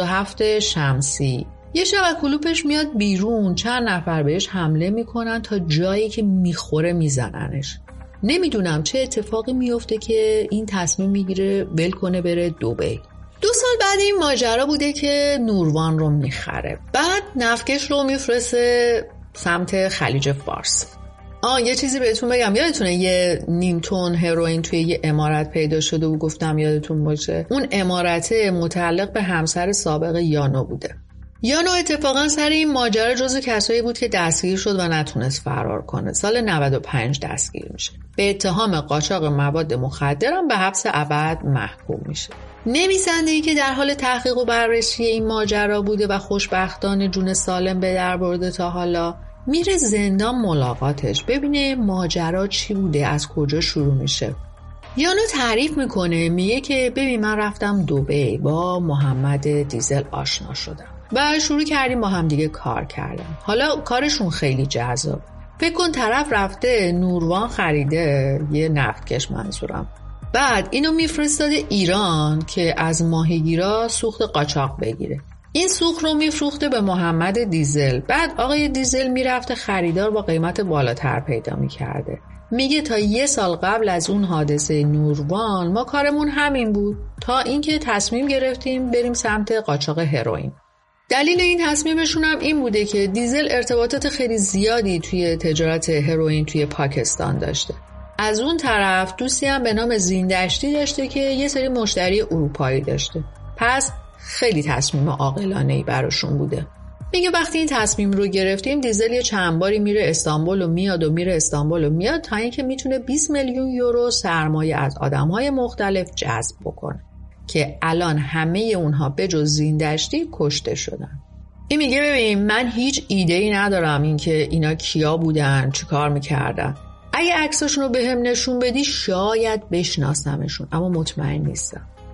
87 شمسی یه شب از کلوپش میاد بیرون، چند نفر بهش حمله میکنن تا جایی که میخوره میزننش. نمیدونم چه اتفاقی میفته که این تصمیم میگیره ول کنه بره دبی. 2 سال بعد این ماجرا بوده که نوروان رو میخره. بعد نفتکش رو میفرسته سمت خلیج فارس. یه چیزی بهتون بگم، یادتونه یه نیم تن هروئین توی یه عمارت پیدا شده و گفتم یادتون باشه اون عمارت متعلق به همسر سابق یانو بوده. یانو اتفاقا سر این ماجرا جزو کسایی بود که دستگیر شد و نتونست فرار کنه. سال 95 دستگیر میشه. به اتهام قاچاق مواد مخدر هم به حبس ابد محکوم میشه. نویسنده‌ای که در حال تحقیق و بررسی این ماجرا بوده و خوشبختانه جون سالم به در برده تا حالا، میره زندان ملاقاتش ببینه ماجرا چی بوده، از کجا شروع میشه. یانو تعریف میکنه، میگه که ببین من رفتم دبی، با محمد دیزل آشنا شدم و شروع کردیم با هم دیگه کار کردن. حالا کارشون خیلی جذاب. فکر کن طرف رفته نوروان خریده، یه نفتکش منظورم، بعد اینو میفرستاده ایران که از ماهیگیرا سوخت قاچاق بگیره. این سوخت رو میفروخته به محمد دیزل. بعد آقای دیزل میرفته خریدار با قیمت بالاتر پیدا میکرده. میگه تا 1 سال قبل از اون حادثه نوروان ما کارمون همین بود، تا اینکه تصمیم گرفتیم بریم سمت قاچاق هروئین. دلیل این تصمیمشون هم این بوده که دیزل ارتباطات خیلی زیادی توی تجارت هروئین توی پاکستان داشته. از اون طرف دوستی هم به نام زیندشتی داشته که یه سری مشتری اروپایی داشته. پس خیلی تصمیم عاقلانه‌ای براشون بوده. میگه وقتی این تصمیم رو گرفتیم دیزل یه چند باری میره استانبول و میاد و میره استانبول و میاد تا اینکه میتونه 20 میلیون یورو سرمایه از آدم‌های مختلف جذب بکنه که الان همه اونها به جز زیندشتی کشته شدن. این میگه ببین من هیچ ایده‌ای ندارم اینکه اینا کیا بودن، چی کار میکردن. اگه عکساشون رو بهم نشون بدی شاید بشناسمشون، اما مطمئن نیستم.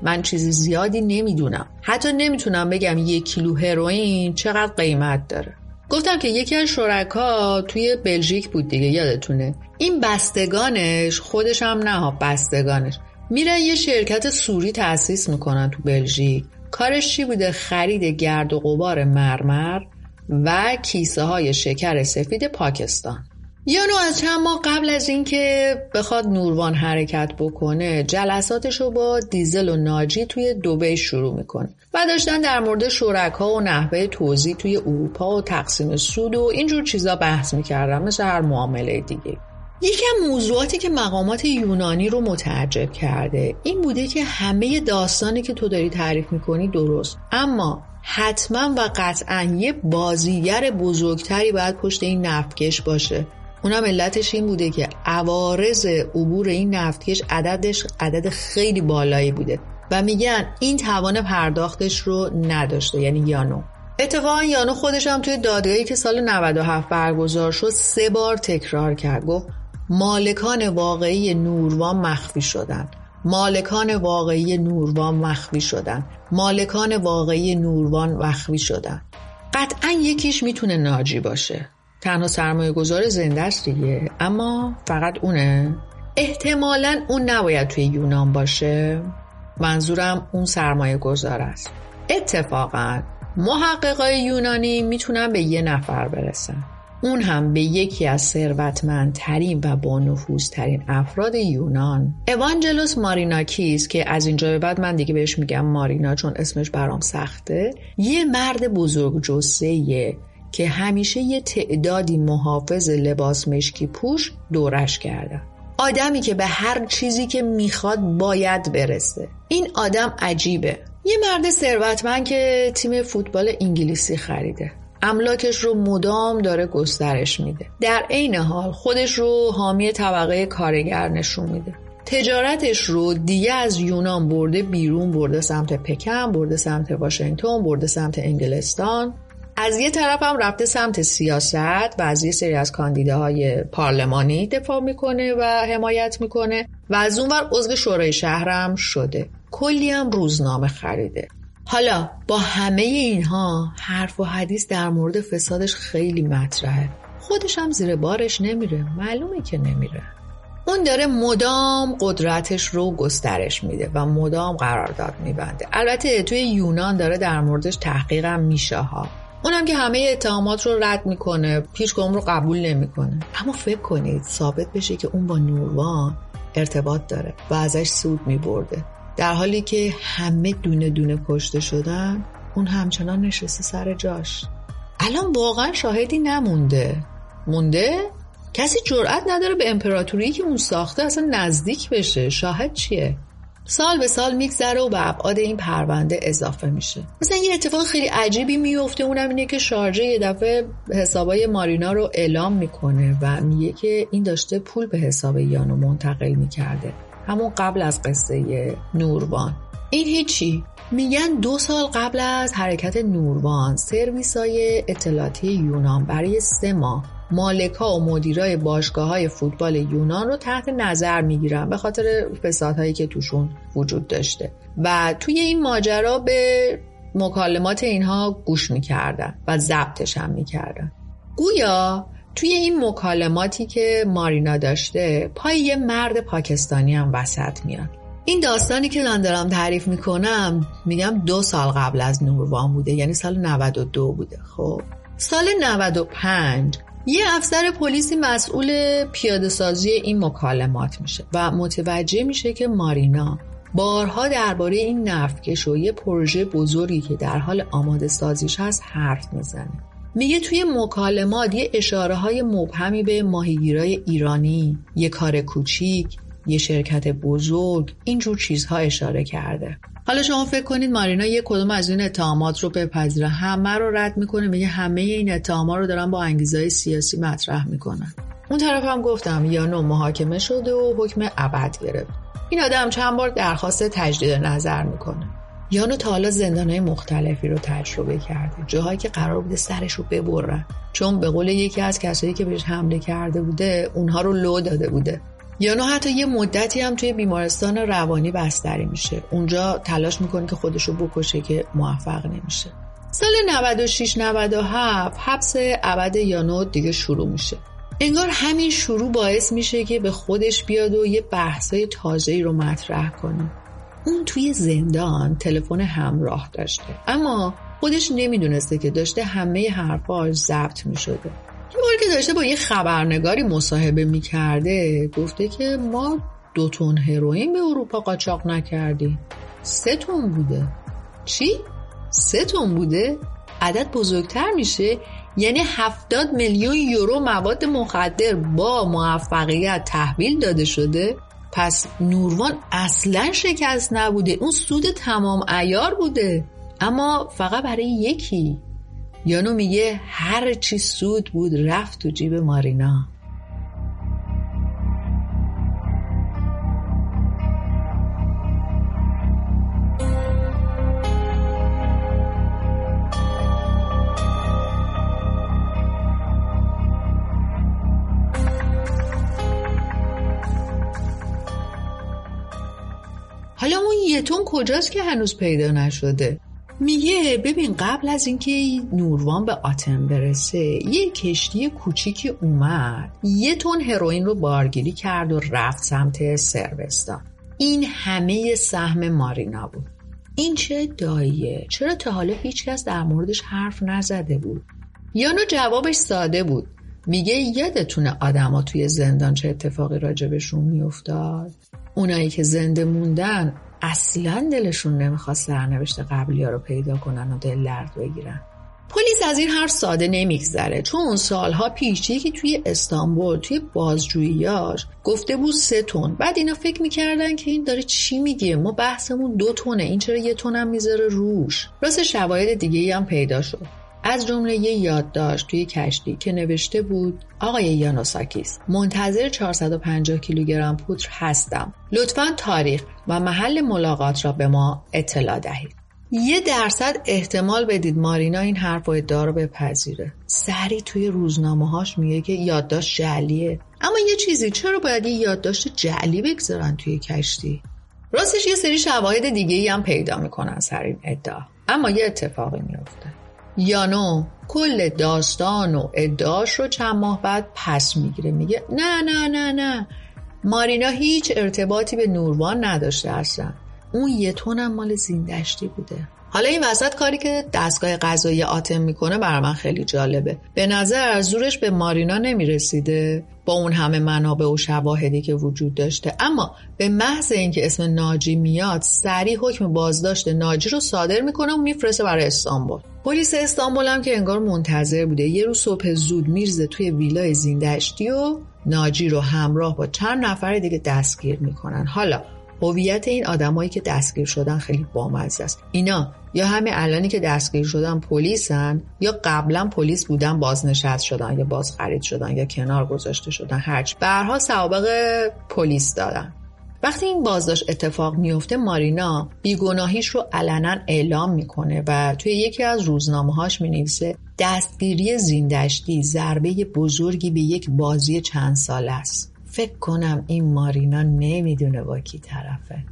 من چیزی زیادی نمیدونم. حتی نمیتونم بگم 1 کیلو هروئین چقدر قیمت داره. گفتم که یکی از شرکا توی بلژیک بود دیگه، یادتونه. این بستگانش، خودش هم نه، بستگانش میرن یه شرکت سوری تأسیس میکنن تو بلژیک. کارش چی بوده؟ خرید گرد و غبار مرمر و کیسه های شکر سفید پاکستان. یانو از چند ماه قبل از اینکه بخواد نوروان حرکت بکنه، جلساتشو با دیزل و ناجی توی دبی شروع میکنه و داشتن در مورد شرکا و نحوه توزیع توی اروپا و تقسیم سود و اینجور چیزا بحث میکردن، مثل هر معامله دیگه. یکی از موضوعاتی که مقامات یونانی رو متعجب کرده این بوده که همه داستانی که تو داری تعریف میکنی درست، اما حتما و قطعا یه بازیگر بزرگتری باید پشت این نفتکش باشه. اونم علتش این بوده که عوارض عبور این نفتکش عدد خیلی بالایی بوده و میگن این توان پرداختش رو نداشته، یعنی یانو. اتفاقا یانو خودش هم توی دادگاهی که سال 97 برگزار شد 3 بار تکرار کرد، گفت مالکان واقعی نوروان مخفی شدن، مالکان واقعی نوروان مخفی شدن، مالکان واقعی نوروان مخفی شدن. قطعا یکیش میتونه ناجی باشه، تنها سرمایه گذار زنده است دیگه، اما فقط اونه؟ احتمالاً اون نباید توی یونان باشه. منظورم اون سرمایه گذار است. اتفاقاً محققای یونانی میتونن به 1 نفر برسن، اون هم به یکی از ثروتمندترین و با نفوذترین افراد یونان، اوانجلوس ماریناکیس، که از اینجا به بعد من دیگه بهش میگم مارینا چون اسمش برام سخته. یه مرد بزرگ جثه‌ایه که همیشه یه تعدادی محافظ لباس مشکی پوش دورش کردن. آدمی که به هر چیزی که میخواد باید برسه. این آدم عجیبه. یه مرد ثروتمند که تیم فوتبال انگلیسی خریده. املاکش رو مدام داره گسترش میده. در عین حال خودش رو حامی طبقه کارگر نشون میده. تجارتش رو دیگه از یونان برده بیرون، برده سمت پکن، برده سمت واشنگتن، برده سمت انگلستان. از یه طرف هم رفته سمت سیاست و از یه سری از کاندیداهای پارلمانی دفاع میکنه و حمایت میکنه و از اونور عضو شورای شهرم شده. کلی هم روزنامه خریده. حالا با همه اینها حرف و حدیث در مورد فسادش خیلی مطرحه. خودش هم زیر بارش نمیره، معلومه که نمیره. اون داره مدام قدرتش رو گسترش میده و مدام قرارداد میبنده. البته توی یونان داره در موردش تحقیقم میشه ها. اونم که همه اتهامات رو رد میکنه، هیچ کدوم رو قبول نمیکنه. اما فکر کنید ثابت بشه که اون با نوروان ارتباط داره و ازش سود میبرده، در حالی که همه دونه دونه کشته شدن، اون همچنان نشسته سر جاش. الان واقعا شاهدی نمونده. مونده؟ کسی جرئت نداره به امپراتوری که اون ساخته اصلا نزدیک بشه. شاهد چیه؟ سال به سال میگذره و به ابعاد این پرونده اضافه میشه. مثلا یه اتفاق خیلی عجیبی میفته، اونم اینه که شارژه یه دفعه حسابای مارینا رو اعلام میکنه و میگه که این داشته پول به حساب یانو منتقل میکرده، همون قبل از قصه نوروان. این هیچی. میگن 2 سال قبل از حرکت نوروان سرویسای اطلاعاتی یونان برای 3 ماه مالکا و مدیرای باشگاه‌های فوتبال یونان رو تحت نظر میگیرن به خاطر فسادهایی که توشون وجود داشته و توی این ماجرا به مکالمات اینها گوش میکردن و ضبطش هم میکردن. گویا توی این مکالماتی که مارینا داشته پای یه مرد پاکستانی هم وسط میاد. این داستانی که من دارم تعریف میکنم میگم 2 سال قبل از نوروان بوده، یعنی سال 92 بوده. خب سال 95 یه افسر پلیسی مسئول پیاده سازی این مکالمات میشه و متوجه میشه که مارینا بارها درباره این نفتکش و یه پروژه بزرگی که در حال آماده سازیش هست حرف میزنه. میگه توی مکالمات یه اشاره های مبهمی به ماهیگیرای ایرانی، یه کار کوچیک، یه شرکت بزرگ، اینجور چیزها اشاره کرده. حالا شما فکر کنید مارینا یه کدوم از این اتهامات رو بپذیره؟ همه رو رد میکنه، میگه همه این اتهامات رو دارن با انگیزهای سیاسی مطرح میکنن. اون طرف هم گفتم یانو محاکمه شده و حکم ابد گرفت. این آدم چند بار درخواست تجدید نظر میکنه. یانو تا حالا زندانهای مختلفی رو تجربه کرده، جاهایی که قرار بوده سرش رو ببرن، چون به قول یکی از کسایی که بهش حمله کرده بوده اونها رو لو داده بوده. یانو حتی یه مدتی هم توی بیمارستان روانی بستری میشه. اونجا تلاش میکنه که خودشو بکشه که موفق نمیشه. سال 96-97 حبس ابد یانو دیگه شروع میشه. انگار همین شروع باعث میشه که به خودش بیاد و یه بحثای تازه‌ای رو مطرح کنه. اون توی زندان تلفن همراه داشته، اما خودش نمیدونسته که داشته همه حرفاش ضبط میشده. یه بار که داشته با یه خبرنگاری مصاحبه میکرده گفته که ما 2 تن هروئین به اروپا قاچاق نکردیم، 3 تن بوده. چی؟ 3 تن بوده؟ عدد بزرگتر میشه؟ یعنی 70 میلیون یورو مواد مخدر با موفقیت تحویل داده شده؟ پس نوروان اصلا شکست نبوده، اون سود تمام عیار بوده، اما فقط برای یکی. یانو میگه هر چی سود بود رفت تو جیب مارینا. حالا اون 1 تن کجاست که هنوز پیدا نشده؟ میگه ببین قبل از اینکه نوروان به آتن برسه یه کشتی کوچیکی اومد 1 تن هروئین رو بارگیری کرد و رفت سمت صربستان. این همه سهم مارینا بود. این چه ادعاییه؟ چرا تا حالا هیچ کس در موردش حرف نزده بود؟ یانو جوابش ساده بود. میگه یادتونه آدما توی زندان چه اتفاقی راجبشون میافتاد؟ اونایی که زنده موندن اصلا دلشون نمیخواست سرنوشت قبلی ها رو پیدا کنن و دل درد بگیرن. پلیس از این حرف ساده نمیگذره، چون سالها پیش یکی توی استانبول توی بازجوییاش گفته بود 3 تن. بعد اینا فکر میکردن که این داره چی میگه، ما بحثمون 2 تنه، این چرا 1 تن هم میذاره روش. راست شواهد دیگه‌ای هم پیدا شد، از جمله یه یادداشت توی کشتی که نوشته بود آقای یانوساکیس، منتظر 450 کیلوگرم پودر هستم، لطفاً تاریخ و محل ملاقات را به ما اطلاع دهید. 1% احتمال بدید مارینا این حرف و ادعا رو بپذیره. سری توی روزنامه‌هاش میگه که یادداشت جعلیه. اما یه چیزی، چرا باید یه یادداشت جعلی بگذارن توی کشتی؟ راستش یه سری شواهد دیگه‌ای هم پیدا میکنن سر این ادعا، اما یه اتفاقی میفته. یانو کل داستان و ادعاش رو چند ماه بعد پس میگیره. میگه نه مارینا هیچ ارتباطی به نوروان نداشته اصلا، اون 1 تن هم مال زیندشتی بوده. حالا این وسط کاری که دستگاه قضایی آتن میکنه برای من خیلی جالبه. به نظر زورش به مارینا نمیرسیده با اون همه منابع و شواهدی که وجود داشته، اما به محض اینکه اسم ناجی میاد سریع حکم بازداشت ناجی رو صادر میکنه و میفرسته برای استانبول. پلیس استانبول هم که انگار منتظر بوده. یه روز صبح زود میرزه توی ویلای زیندشتی و ناجی رو همراه با چند نفر دیگه دستگیر میکنن. حالا هویت این آدمایی که دستگیر شدن خیلی بامزه است. اینا یا همین الانی که دستگیر شدن پلیسن، یا قبلا پلیس بودن بازنشست شدن یا باز خرید شدن یا کنار گذاشته شدن، هرچی به هر حال سوابق پلیس دارن. وقتی این بازداشت اتفاق میفته مارینا بیگناهیش رو علنا اعلام میکنه و توی یکی از روزنامه‌هاش مینویسه دستگیری زیندشتی ضربه بزرگی به یک بازی چند ساله است. فکر کنم این مارینا نمیدونه با کی طرفه.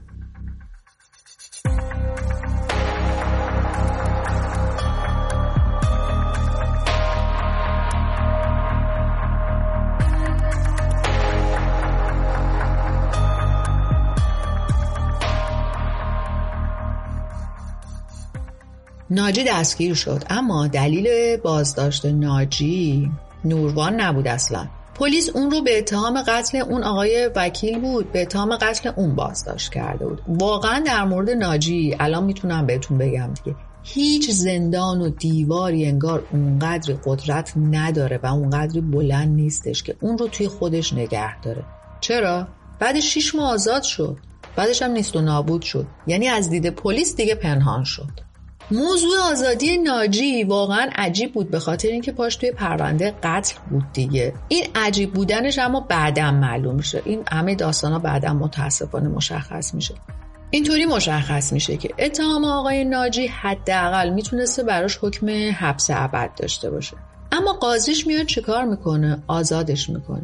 ناجی دستگیر شد، اما دلیل بازداشت ناجی نوروان نبود اصلا. پلیس اون رو به اتهام قتل اون آقای وکیل بود، به اتهام قتل اون بازداشت کرده بود. واقعا در مورد ناجی الان میتونم بهتون بگم دیگه هیچ زندان و دیواری انگار اونقدر قدرت نداره و اونقدر بلند نیستش که اون رو توی خودش نگه داره. چرا؟ بعدش 6 ماه آزاد شد، بعدش هم نیست و نابود شد، یعنی از دید پلیس دیگه پنهان شد. موضوع آزادی ناجی واقعا عجیب بود، به خاطر اینکه پاش توی پرونده قتل بود دیگه. این عجیب بودنش اما بعداً معلوم میشه. این همه داستانا بعداً متاسفانه مشخص میشه. اینطوری مشخص میشه که اتهام آقای ناجی حداقل میتونسته براش حکم حبس ابد داشته باشه، اما قاضیش میاد چیکار میکنه؟ آزادش میکنه.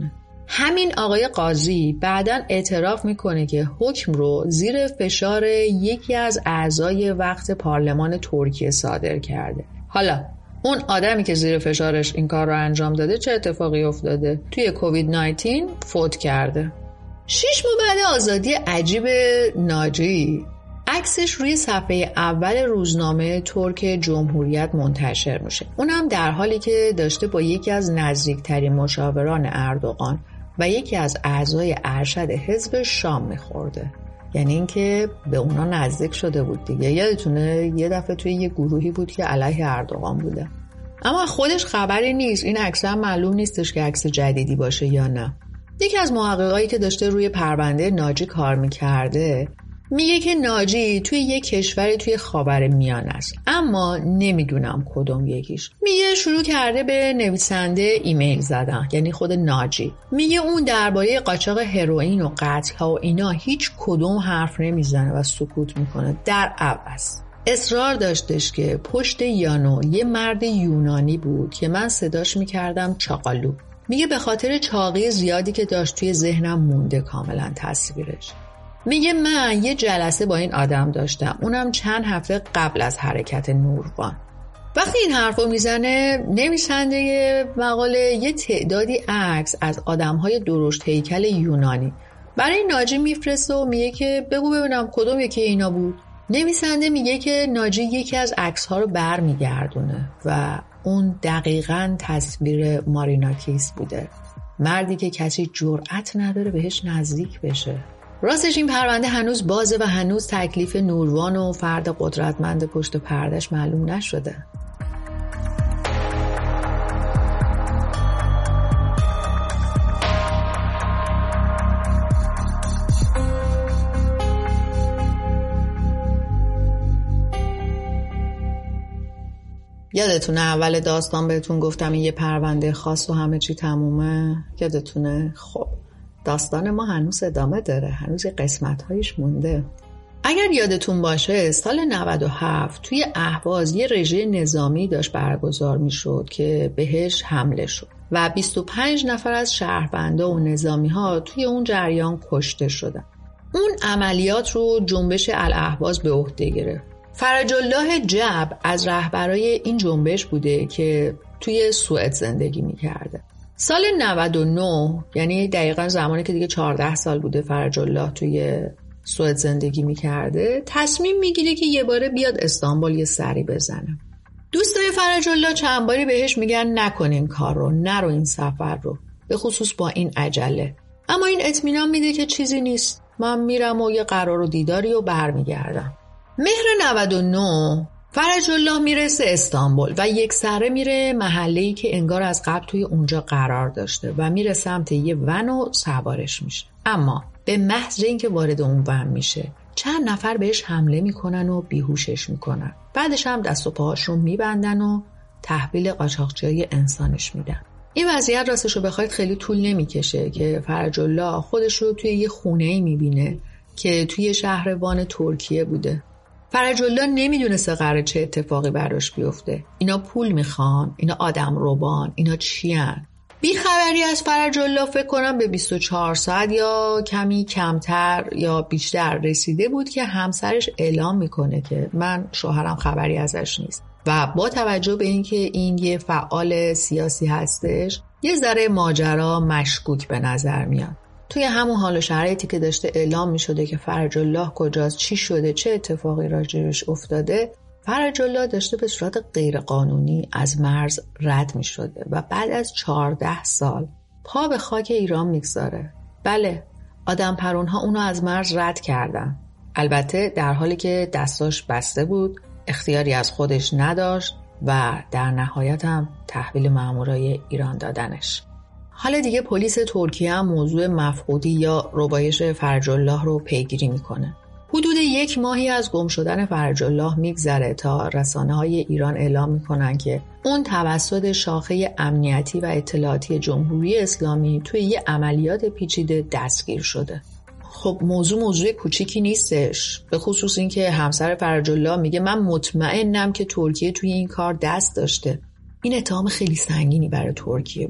همین آقای قاضی بعداً اعتراف میکنه که حکم رو زیر فشار یکی از اعضای وقت پارلمان ترکیه صادر کرده. حالا اون آدمی که زیر فشارش این کار رو انجام داده چه اتفاقی افتاده؟ توی کووید 19 فوت کرده. 6 ماه بعد آزادی عجیب ناجی، عکسش روی صفحه اول روزنامه ترک جمهوریت منتشر میشه. اونم در حالی که داشته با یکی از نزدیکترین مشاوران اردوغان و یکی از اعضای ارشد حزب شام میخورده. یعنی اینکه به اونا نزدیک شده بود دیگه. یادتونه یه دفعه توی یه گروهی بود که علیه اردوغان بوده. اما خودش خبری نیست. این عکس هم معلوم نیستش که عکس جدیدی باشه یا نه. یکی از محققایی که داشته روی پرونده ناجی کار میکرده میگه که ناجی توی یک کشوری توی خاورمیانه است، اما نمیدونم کدوم یکیش. میگه شروع کرده به نویسنده ایمیل زدن، یعنی خود ناجی. میگه اون درباره قاچاق هروئین و قتل‌ها و اینا هیچ کدوم حرف نمیزنه و سکوت میکنه. در عوض اصرار داشتش که پشت یانو یه مرد یونانی بود که من صداش میکردم چاقالو. میگه به خاطر چاقی زیادی که داشت توی ذهنم مونده کاملا تصویرش. میگه من یه جلسه با این آدم داشتم، اونم چند هفته قبل از حرکت نوروان. وقتی این حرفو میزنه نویسنده مقاله یه تعدادی عکس از آدمهای درشت هیکل یونانی برای ناجی میفرسته و میگه که بگو ببینم کدوم یکی اینا بود. نویسنده میگه که ناجی یکی از عکس‌ها رو برمیگردونه و اون دقیقاً تصویر ماریناکیس بوده، مردی که کسی جرأت نداره بهش نزدیک بشه. راستش این پرونده هنوز بازه و هنوز تکلیف نوروان و فرد قدرتمند پشت پردهش معلوم نشده. یادتونه اول داستان بهتون گفتم این یه پرونده خاص و همه چی تمومه؟ یادتونه؟ خب داستان ما هنوز ادامه داره، هنوز قسمت‌هایش مونده. اگر یادتون باشه سال 97 توی اهواز یه رژه نظامی داشت برگزار میشد که بهش حمله شد و 25 نفر از شهروندا و نظامی‌ها توی اون جریان کشته شدن. اون عملیات رو جنبش الاهواز به عهده گرفت. فرج الله جب از رهبرای این جنبش بوده که توی سوئد زندگی می‌کرده. سال 99 یعنی دقیقاً زمانی که دیگه 14 سال بوده فرج الله توی سوئد زندگی می‌کرده، تصمیم می‌گیره که یه باره بیاد استانبول یه سری بزنه. دوستای فرج الله چند باری بهش میگن نکن این کار رو، نرو این سفر رو، به خصوص با این عجله. اما این اطمینان میده که چیزی نیست، من میرم و یه قرار و دیداری و برمیگردم. مهر 99 فرج الله میرسه استانبول و یک سره میره محله‌ای که انگار از قبل توی اونجا قرار داشته و میره سمت یه ون و سوارش میشه. اما به محض اینکه وارد اون ون میشه چند نفر بهش حمله میکنن و بیهوشش میکنن. بعدش هم دست و پاهاش رو میبندن و تحویل قاچاقچیای انسانش میدن. این وضعیت راستشو بخواید خیلی طول نمیکشه که فرج الله خودش رو توی یه خونه‌ای میبینه که توی شهر وان ترکیه بوده. فرج الله نمیدونسته قراره چه اتفاقی براش بیفته. اینا پول میخوان، اینا آدم روبان، اینا چیان؟ بی خبری از فرج الله فکر کنم به 24 ساعت یا کمی کمتر یا بیشتر رسیده بود که همسرش اعلام میکنه که من شوهرم خبری ازش نیست و با توجه به اینکه این یه فعال سیاسی هستش یه ذره ماجرا مشکوک به نظر میاد. توی همون حال و شرایطی که داشته اعلام می شده که فرج الله کجاست، چی شده، چه اتفاقی راجعش افتاده، فرج الله داشته به صورت غیرقانونی از مرز رد می شده و بعد از 14 سال پا به خاک ایران میگذاره. بله، آدم پرونها اونو از مرز رد کردن. البته در حالی که دستاش بسته بود، اختیاری از خودش نداشت و در نهایت هم تحویل مامورای ایران دادنش. حالا دیگه پلیس ترکیه هم موضوع مفقودی یا ربایش فرج الله رو پیگیری میکنه. حدود 1 ماهی از گم شدن فرج الله میگذره تا رسانه‌های ایران اعلام میکنن که اون توسط شاخه امنیتی و اطلاعاتی جمهوری اسلامی توی یه عملیات پیچیده دستگیر شده. خب موضوع کوچیکی نیستش، به خصوص این که همسر فرج الله میگه من مطمئنم که ترکیه توی این کار دست داشته. این اتهام خیلی سنگینی برای ترکیه بوده.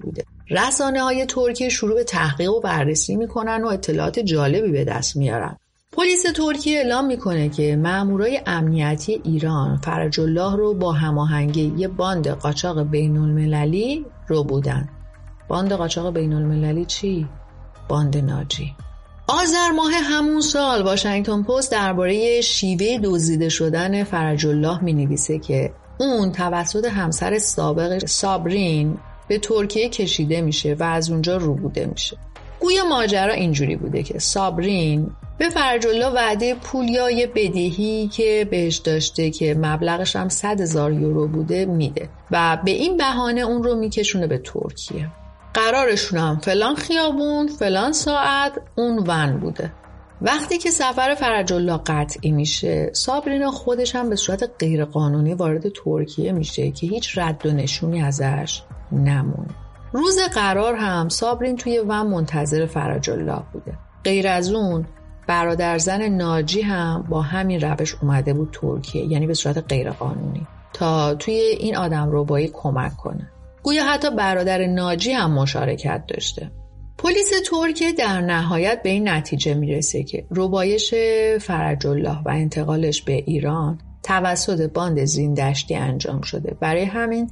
رسانه‌های ترکیه شروع به تحقیق و بررسی میکنن و اطلاعات جالبی به دست میارن. پلیس ترکیه اعلام میکنه که مامورای امنیتی ایران فرج الله رو با هماهنگی یه باند قاچاق بین‌المللی رو بودن. باند قاچاق بین‌المللی چی؟ باند ناجی. آذر ماه همون سال واشنگتن پست درباره شیوه دزدیده شدن فرج الله می‌نویسه که اون توسط همسر سابق سابرین به ترکیه کشیده میشه و از اونجا روبوده میشه. گویا ماجرا اینجوری بوده که سابرین به فرج الله وعده پول یا یه بدهی که بهش داشته که مبلغش هم 100,000 یورو بوده میده و به این بهانه اون رو میکشونه به ترکیه. قرارشون هم فلان خیابون فلان ساعت اون ون بوده. وقتی که سفر فرج الله قطعی میشه، سابرین خودش هم به صورت غیرقانونی وارد ترکیه میشه که هیچ رد و نشونی ازش نمونه. روز قرار هم سابرین توی ون منتظر فرج الله بوده. غیر از اون برادرزن ناجی هم با همین روش اومده بود ترکیه، یعنی به صورت غیرقانونی، تا توی این آدمربایی کمک کنه. گویا حتی برادر ناجی هم مشارکت داشته. پلیس ترکیه در نهایت به این نتیجه میرسه که ربایش فرج الله و انتقالش به ایران توسط باند زیندشتی انجام شده. برای همین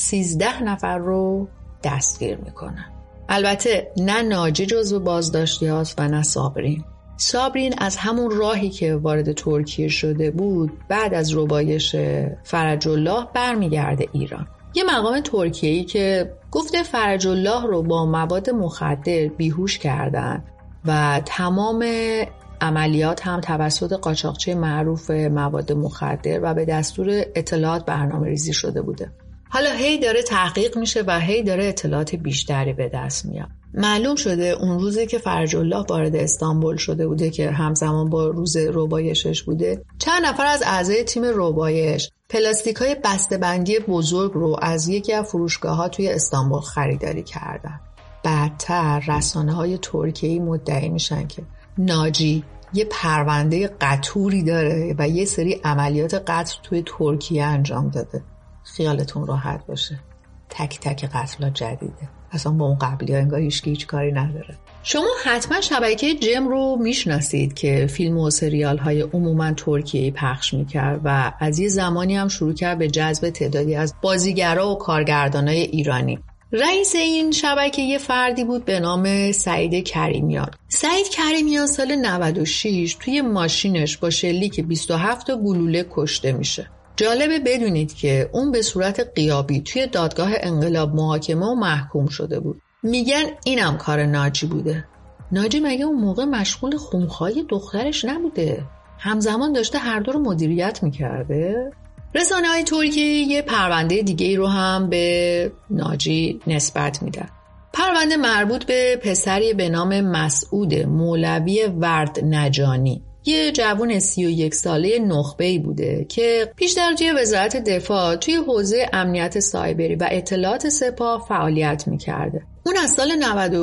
13 نفر رو دستگیر میکنن. البته نه ناجی جزو بازداشتی هاست و نه سابرین. سابرین از همون راهی که وارد ترکیه شده بود بعد از ربایش فرج الله برمیگرده ایران. یه مقام ترکیه‌ای که گفته فرج الله رو با مواد مخدر بیهوش کردن و تمام عملیات هم توسط قاچاقچی معروف مواد مخدر و به دستور اطلاعات برنامه‌ریزی شده بوده. حالا هی داره تحقیق میشه و هی داره اطلاعات بیشتری به دست میاد. معلوم شده اون روزی که فرج الله وارد استانبول شده بوده که همزمان با روز ربایشش بوده، چند نفر از اعضای تیم ربایش پلاستیک‌های بسته‌بندی بزرگ رو از یکی از فروشگاه‌ها توی استانبول خریداری کردن. بعدتر رسانه‌های ترکیه‌ای مدعی میشن که ناجی یه پرونده قتوری داره و یه سری عملیات قتل توی ترکیه انجام داده. خیالتون راحت باشه، تک تک قتل‌ها جدیده، اصلا با اون قبلی‌ها انگار هیچ کاری نداره. شما حتما شبکه جم رو میشناسید که فیلم و سریال های عموما ترکیه‌ای پخش میکرد و از یه زمانی هم شروع کرد به جذب تعدادی از بازیگرا و کارگردانای ایرانی. رئیس این شبکه یه فردی بود به نام سعید کریمیان. سعید کریمیان سال 96 توی ماشینش با شلیک 27 گلوله کشته میشه. جالبه بدونید که اون به صورت غیابی توی دادگاه انقلاب محاکمه و محکوم شده بود. میگن اینم کار ناجی بوده. ناجی مگه اون موقع مشغول خونخواهی دخترش نبوده؟ همزمان داشته هر دو رو مدیریت میکرده؟ رسانه‌های ترکیه یه پرونده دیگه رو هم به ناجی نسبت میدن. پرونده مربوط به پسری به نام مسعود مولوی ورد نجانی، یه جوان 31 ساله نخبه‌ای بوده که پیش درجه وزارت دفاع توی حوزه امنیت سایبری و اطلاعات سپاه فعالیت میکرده. اون از سال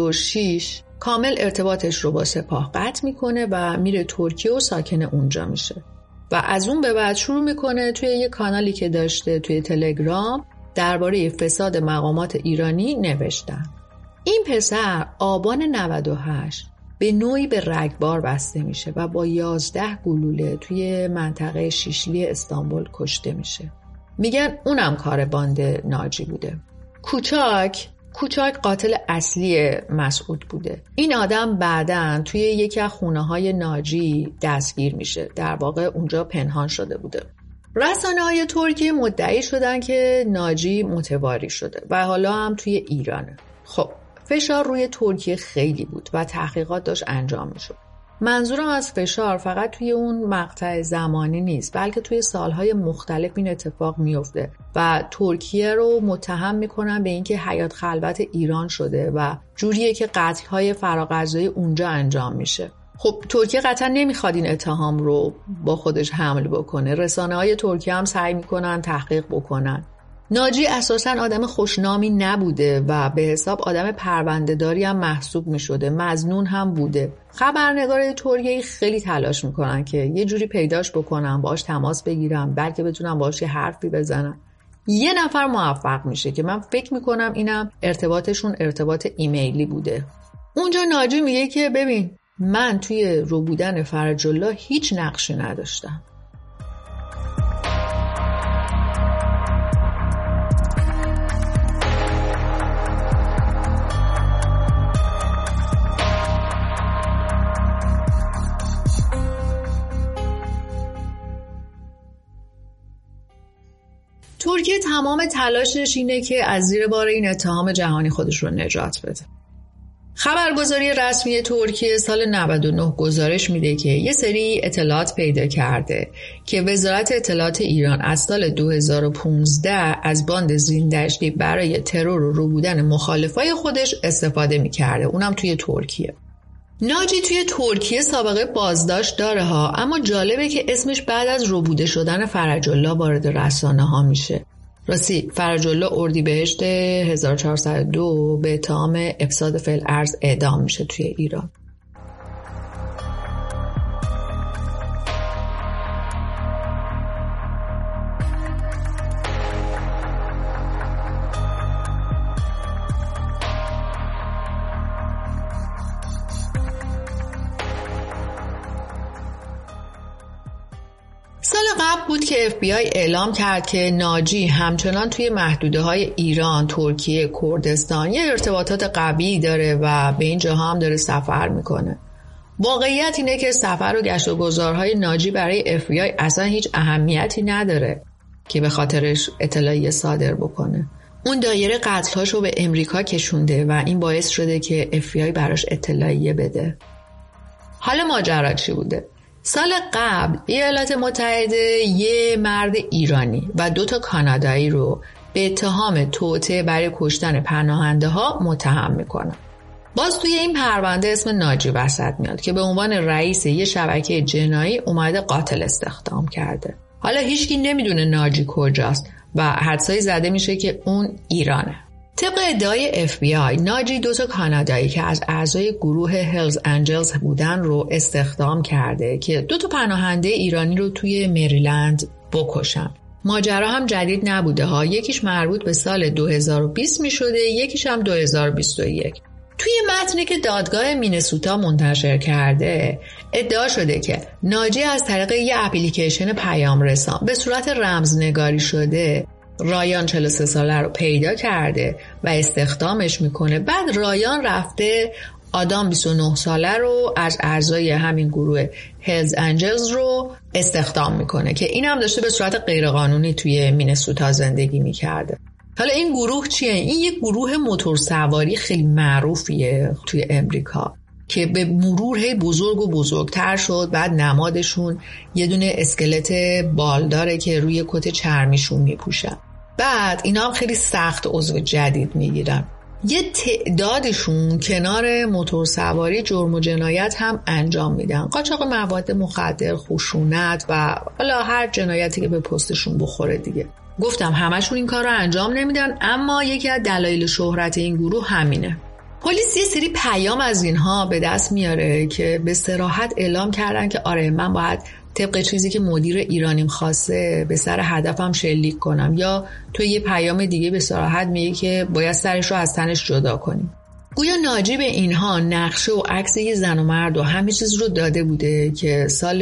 96 کامل ارتباطش رو با سپاه قطع میکنه و میره ترکیه و ساکن اونجا میشه و از اون به بعد شروع میکنه توی یه کانالی که داشته توی تلگرام درباره فساد مقامات ایرانی نوشتن. این پسر آبان 98 به نوعی به رگبار بسته میشه و با 11 گلوله توی منطقه شیشلی استانبول کشته میشه. میگن اونم کار باند ناجی بوده. کوچاک قاتل اصلی مسعود بوده. این آدم بعداً توی یکی از خونه‌های ناجی دستگیر میشه. در واقع اونجا پنهان شده بوده. رسانه‌های ترکیه مدعی شدن که ناجی متواری شده و حالا هم توی ایرانه. خب فشار روی ترکیه خیلی بود و تحقیقات داشت انجام میشد. منظورم از فشار فقط توی اون مقطع زمانی نیست، بلکه توی سالهای مختلف این اتفاق میفته و ترکیه رو متهم میکنن به اینکه حیات خلوت ایران شده و جوریه که قتل‌های فراغزایی اونجا انجام میشه. خب ترکیه قطعا نمیخواد این اتهام رو با خودش حمل بکنه. رسانه‌های ترکیه هم سعی میکنن تحقیق بکنن. ناجی اساساً آدم خوشنامی نبوده و به حساب آدم پرونده‌داری هم محسوب می‌شده، مظنون هم بوده. خبرنگارای ترکیه خیلی تلاش می‌کنن که یه جوری پیداش بکنن، باهاش تماس بگیرن، بلکه بتونن باهاش یه حرفی بزنن. یه نفر موفق میشه که من فکر میکنم اینم ارتباطشون ارتباط ایمیلی بوده. اونجا ناجی میگه که ببین من توی رو بودن فرج الله هیچ نقشی نداشتم. ترکیه تمام تلاشش اینه که از زیر بار این اتهام جهانی خودش رو نجات بده. خبرگزاری رسمی ترکیه سال 99 گزارش میده که یه سری اطلاعات پیدا کرده که وزارت اطلاعات ایران از سال 2015 از باند زیندشتی برای ترور و رو بودن مخالفای خودش استفاده میکرده، اونم توی ترکیه. ناجی توی ترکیه سابقه بازداشت داره ها، اما جالبه که اسمش بعد از ربوده شدن فرج الله وارد رسانه ها میشه. راستی فرج الله اردیبهشت 1402 به اتهام افساد فی الارض اعدام میشه توی ایران. سال قبل بود که FBI اعلام کرد که ناجی همچنان توی محدوده‌های ایران، ترکیه، کردستان یه ارتباطات قوی داره و به این جاها هم داره سفر میکنه. واقعیت اینه که سفر و گشت و گذارهای ناجی برای FBI اصلا هیچ اهمیتی نداره که به خاطرش اطلاعیه صادر بکنه. اون دایره قتل‌هاشو به امریکا کشونده و این باعث شده که FBI براش اطلاعیه بده. حالا ماجرا چی بوده؟ سال قبل ایالات متحده یه مرد ایرانی و 2 کانادایی رو به اتهام توطئه برای کشتن پناهنده ها متهم میکنن. باز توی این پرونده اسم ناجی وسط میاد که به عنوان رئیس یه شبکه جنایی اومده قاتل استخدام کرده. حالا هیچکی نمیدونه ناجی کجاست و حدسایی زده میشه که اون ایرانه. طبق ادعای FBI ناجی 2 کانادایی که از اعضای گروه هلز انجلز بودن رو استخدام کرده که 2 پناهنده ایرانی رو توی مریلند بکشن. ماجرا هم جدید نبوده ها، یکیش مربوط به سال 2020 می شده، یکیش هم 2021. توی متنی که دادگاه مینسوتا منتشر کرده ادعا شده که ناجی از طریق یه اپلیکیشن پیام رسان به صورت رمزنگاری شده رایان 43 ساله رو پیدا کرده و استخدامش میکنه. بعد رایان رفته آدام 29 ساله رو از اعضای همین گروه هلز انجلز رو استخدام میکنه که این هم داشته به صورت غیرقانونی توی مینسوتا زندگی میکرده. حالا این گروه چیه؟ این یک گروه موتورسواری خیلی معروفیه توی امریکا که به مرور هی بزرگ و بزرگتر شد. بعد نمادشون یه دونه اسکلت بالداره که روی کت چرمیشون میپوشن. بعد اینا هم خیلی سخت عضو جدید میگیرن. یه تعدادشون کنار موتورسواری جرم و جنایت هم انجام میدن، قاچاق مواد مخدر، خشونت و حالا هر جنایتی که به پستشون بخوره دیگه. گفتم همشون این کار رو انجام نمیدن، اما یکی از دلایل شهرت این گروه همینه. پلیس یه سری پیام از اینها به دست میاره که به صراحت اعلام کردن که آره من باید طبق چیزی که مدیر ایرانیم خواسته به سر هدفم شلیک کنم، یا تو یه پیام دیگه به صراحت میگه که باید سرش رو از تنش جدا کنیم. گویا ناجی به اینها نقشه و عکس یه زن و مرد و همه چیز رو داده بوده که سال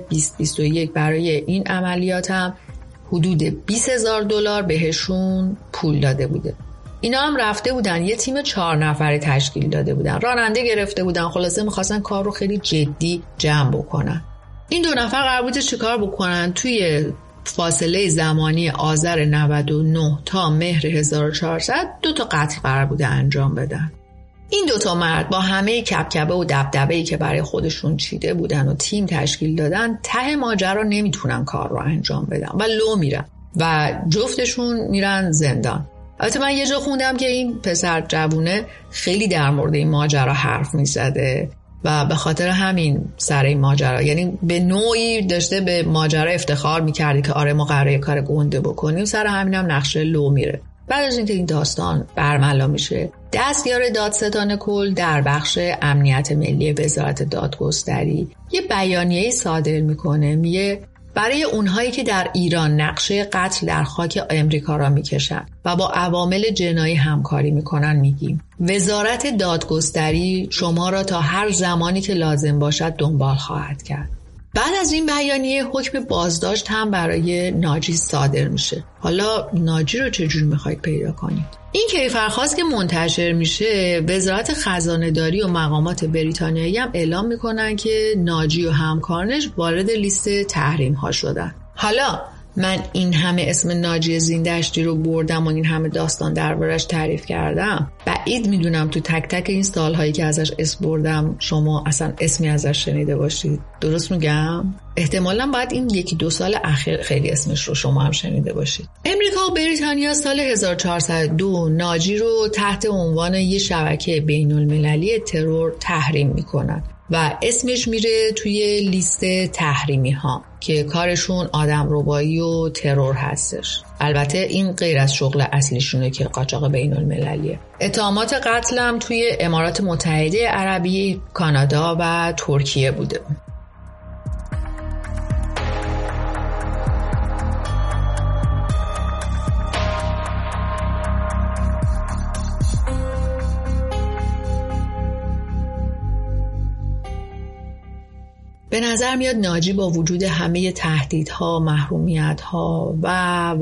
2021 برای این عملیات هم حدود $20,000 بهشون پول داده بوده. اینا هم رفته بودن یه تیم 4 نفره تشکیل داده بودن، راننده گرفته بودن، خلاصه میخواستن کار رو خیلی جدی جمع بکنن. این 2 نفر قرار بود چیکار بکنن؟ توی فاصله زمانی آذر 99 تا مهر 1400 2 قتل قرار بوده انجام بدن. این 2 مرد با همه کبکبه و دبدبه‌ای که برای خودشون چیده بودن و تیم تشکیل دادن، ته ماجرا نمیتونن کار رو انجام بدن و لو میرن و جفتشون میرن زندان. البته من یه جا خوندم که این پسر جوونه خیلی در مورد این ماجرا حرف میزده و به خاطر همین سر این ماجرا، یعنی به نوعی داشته به ماجرا افتخار میکرده که آره ما قراره کار گنده بکنیم، سر همینم نقشه لو میره. بعد از اینکه این داستان برملا میشه، دستیار دادستان کل در بخش امنیت ملی وزارت دادگستری یه بیانیه‌ای صادر میکنه، میگه برای اونهایی که در ایران نقشه قتل در خاک آمریکا را میکشن و با عوامل جنایی همکاری میکنن میگیم وزارت دادگستری شما را تا هر زمانی که لازم باشد دنبال خواهد کرد. بعد از این بیانیه حکم بازداشت هم برای ناجی صادر میشه. حالا ناجی رو چجوری میخواید پیدا کنید؟ این کیفرخواست که منتشر میشه، وزارت خزانه‌داری و مقامات بریتانیایی هم اعلام میکنن که ناجی و همکارانش وارد لیست تحریم ها شدن. حالا من این همه اسم ناجی زیندشتی رو بردم و این همه داستان دربارش تعریف کردم. بعید میدونم تو تک تک این سالهایی که ازش اسم بردم شما اصلا اسمی ازش شنیده باشید. درست میگم؟ احتمالاً باید این 1-2 سال اخیر خیلی اسمش رو شما هم شنیده باشید. امریکا و بریتانیا سال 1402 ناجی رو تحت عنوان یه شبکه بین المللی ترور تحریم میکنن و اسمش میره توی لیست تحریمی ها که کارشون آدمربایی و ترور هستش. البته این غیر از شغل اصلیشونه که قاچاق بین المللیه. اتهامات قتل هم توی امارات متحده عربی، کانادا و ترکیه بوده. به نظر میاد ناجی با وجود همه تهدیدها، محرومیت‌ها و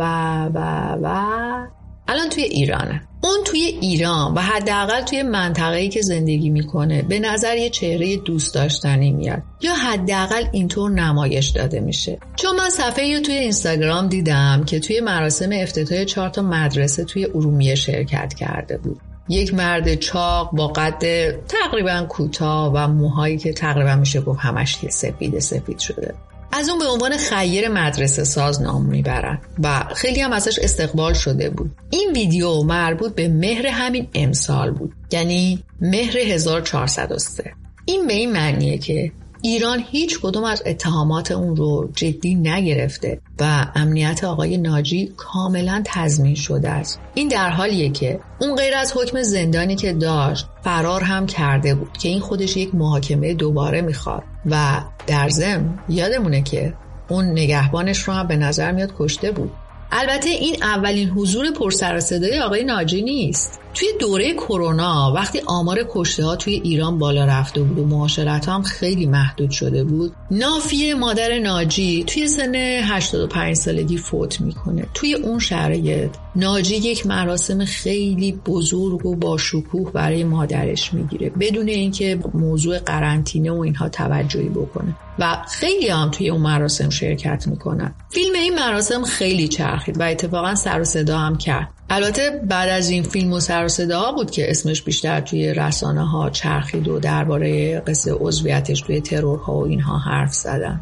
الان توی ایرانه. اون توی ایران و حداقل توی منطقه‌ای که زندگی میکنه به نظر یه چهره دوست داشتنی میاد یا حداقل اینطور نمایش داده میشه. چون من صفحه‌ای توی اینستاگرام دیدم که توی مراسم افتتاح 4 تا مدرسه توی ارومیه شرکت کرده بود. یک مرد چاق با قد تقریبا کوتاه و موهایی که تقریبا میشه گفت همش سفید شده. از اون به عنوان خیر مدرسه ساز نام میبرن و خیلی هم ازش استقبال شده بود. این ویدیو مربوط به مهر همین امسال بود، یعنی مهر 1403. این به این معنیه که ایران هیچ کدوم از اتهامات اون رو جدی نگرفته و امنیت آقای ناجی کاملا تضمین شده است. این در حالیه که اون غیر از حکم زندانی که داشت فرار هم کرده بود که این خودش یک محاکمه دوباره میخواد و در ضمن یادمونه که اون نگهبانش رو هم به نظر میاد کشته بود. البته این اولین حضور پرسر و صدای آقای ناجی نیست. توی دوره کرونا وقتی آمار کشته ها توی ایران بالا رفته بود و معاشرت هم خیلی محدود شده بود، نافیه مادر ناجی توی سن 85 سالگی فوت میکنه. توی اون شرایط ناجی یک مراسم خیلی بزرگ و با شکوه برای مادرش میگیره بدون اینکه موضوع قرنطینه و اینها توجهی بکنه و خیلی هم توی اون مراسم شرکت میکنن. فیلم این مراسم خیلی چرخید و اتفاقا سر و صدا هم کرد. البته بعد از این فیلم و سر و صداها بود که اسمش بیشتر توی رسانه ها چرخید و درباره قصه عضویتش توی ترورها و اینها حرف زدن.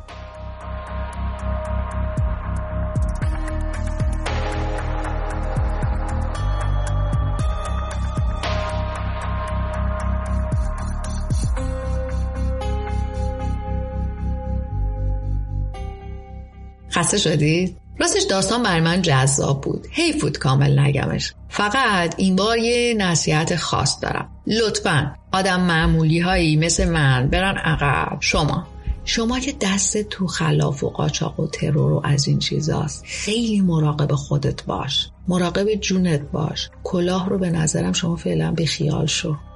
خسته شدید؟ راستش داستان برای من جذاب بود. حیف بود کامل نگمش. فقط این بار یه نصیحت خاص دارم. لطفاً آدم معمولی هایی مثل من برن عقب. شما که دست تو خلاف و قاچاق و ترور و از این چیزاست، خیلی مراقب خودت باش، مراقب جونت باش. کلاه رو به نظرم شما فعلا بی خیال شو.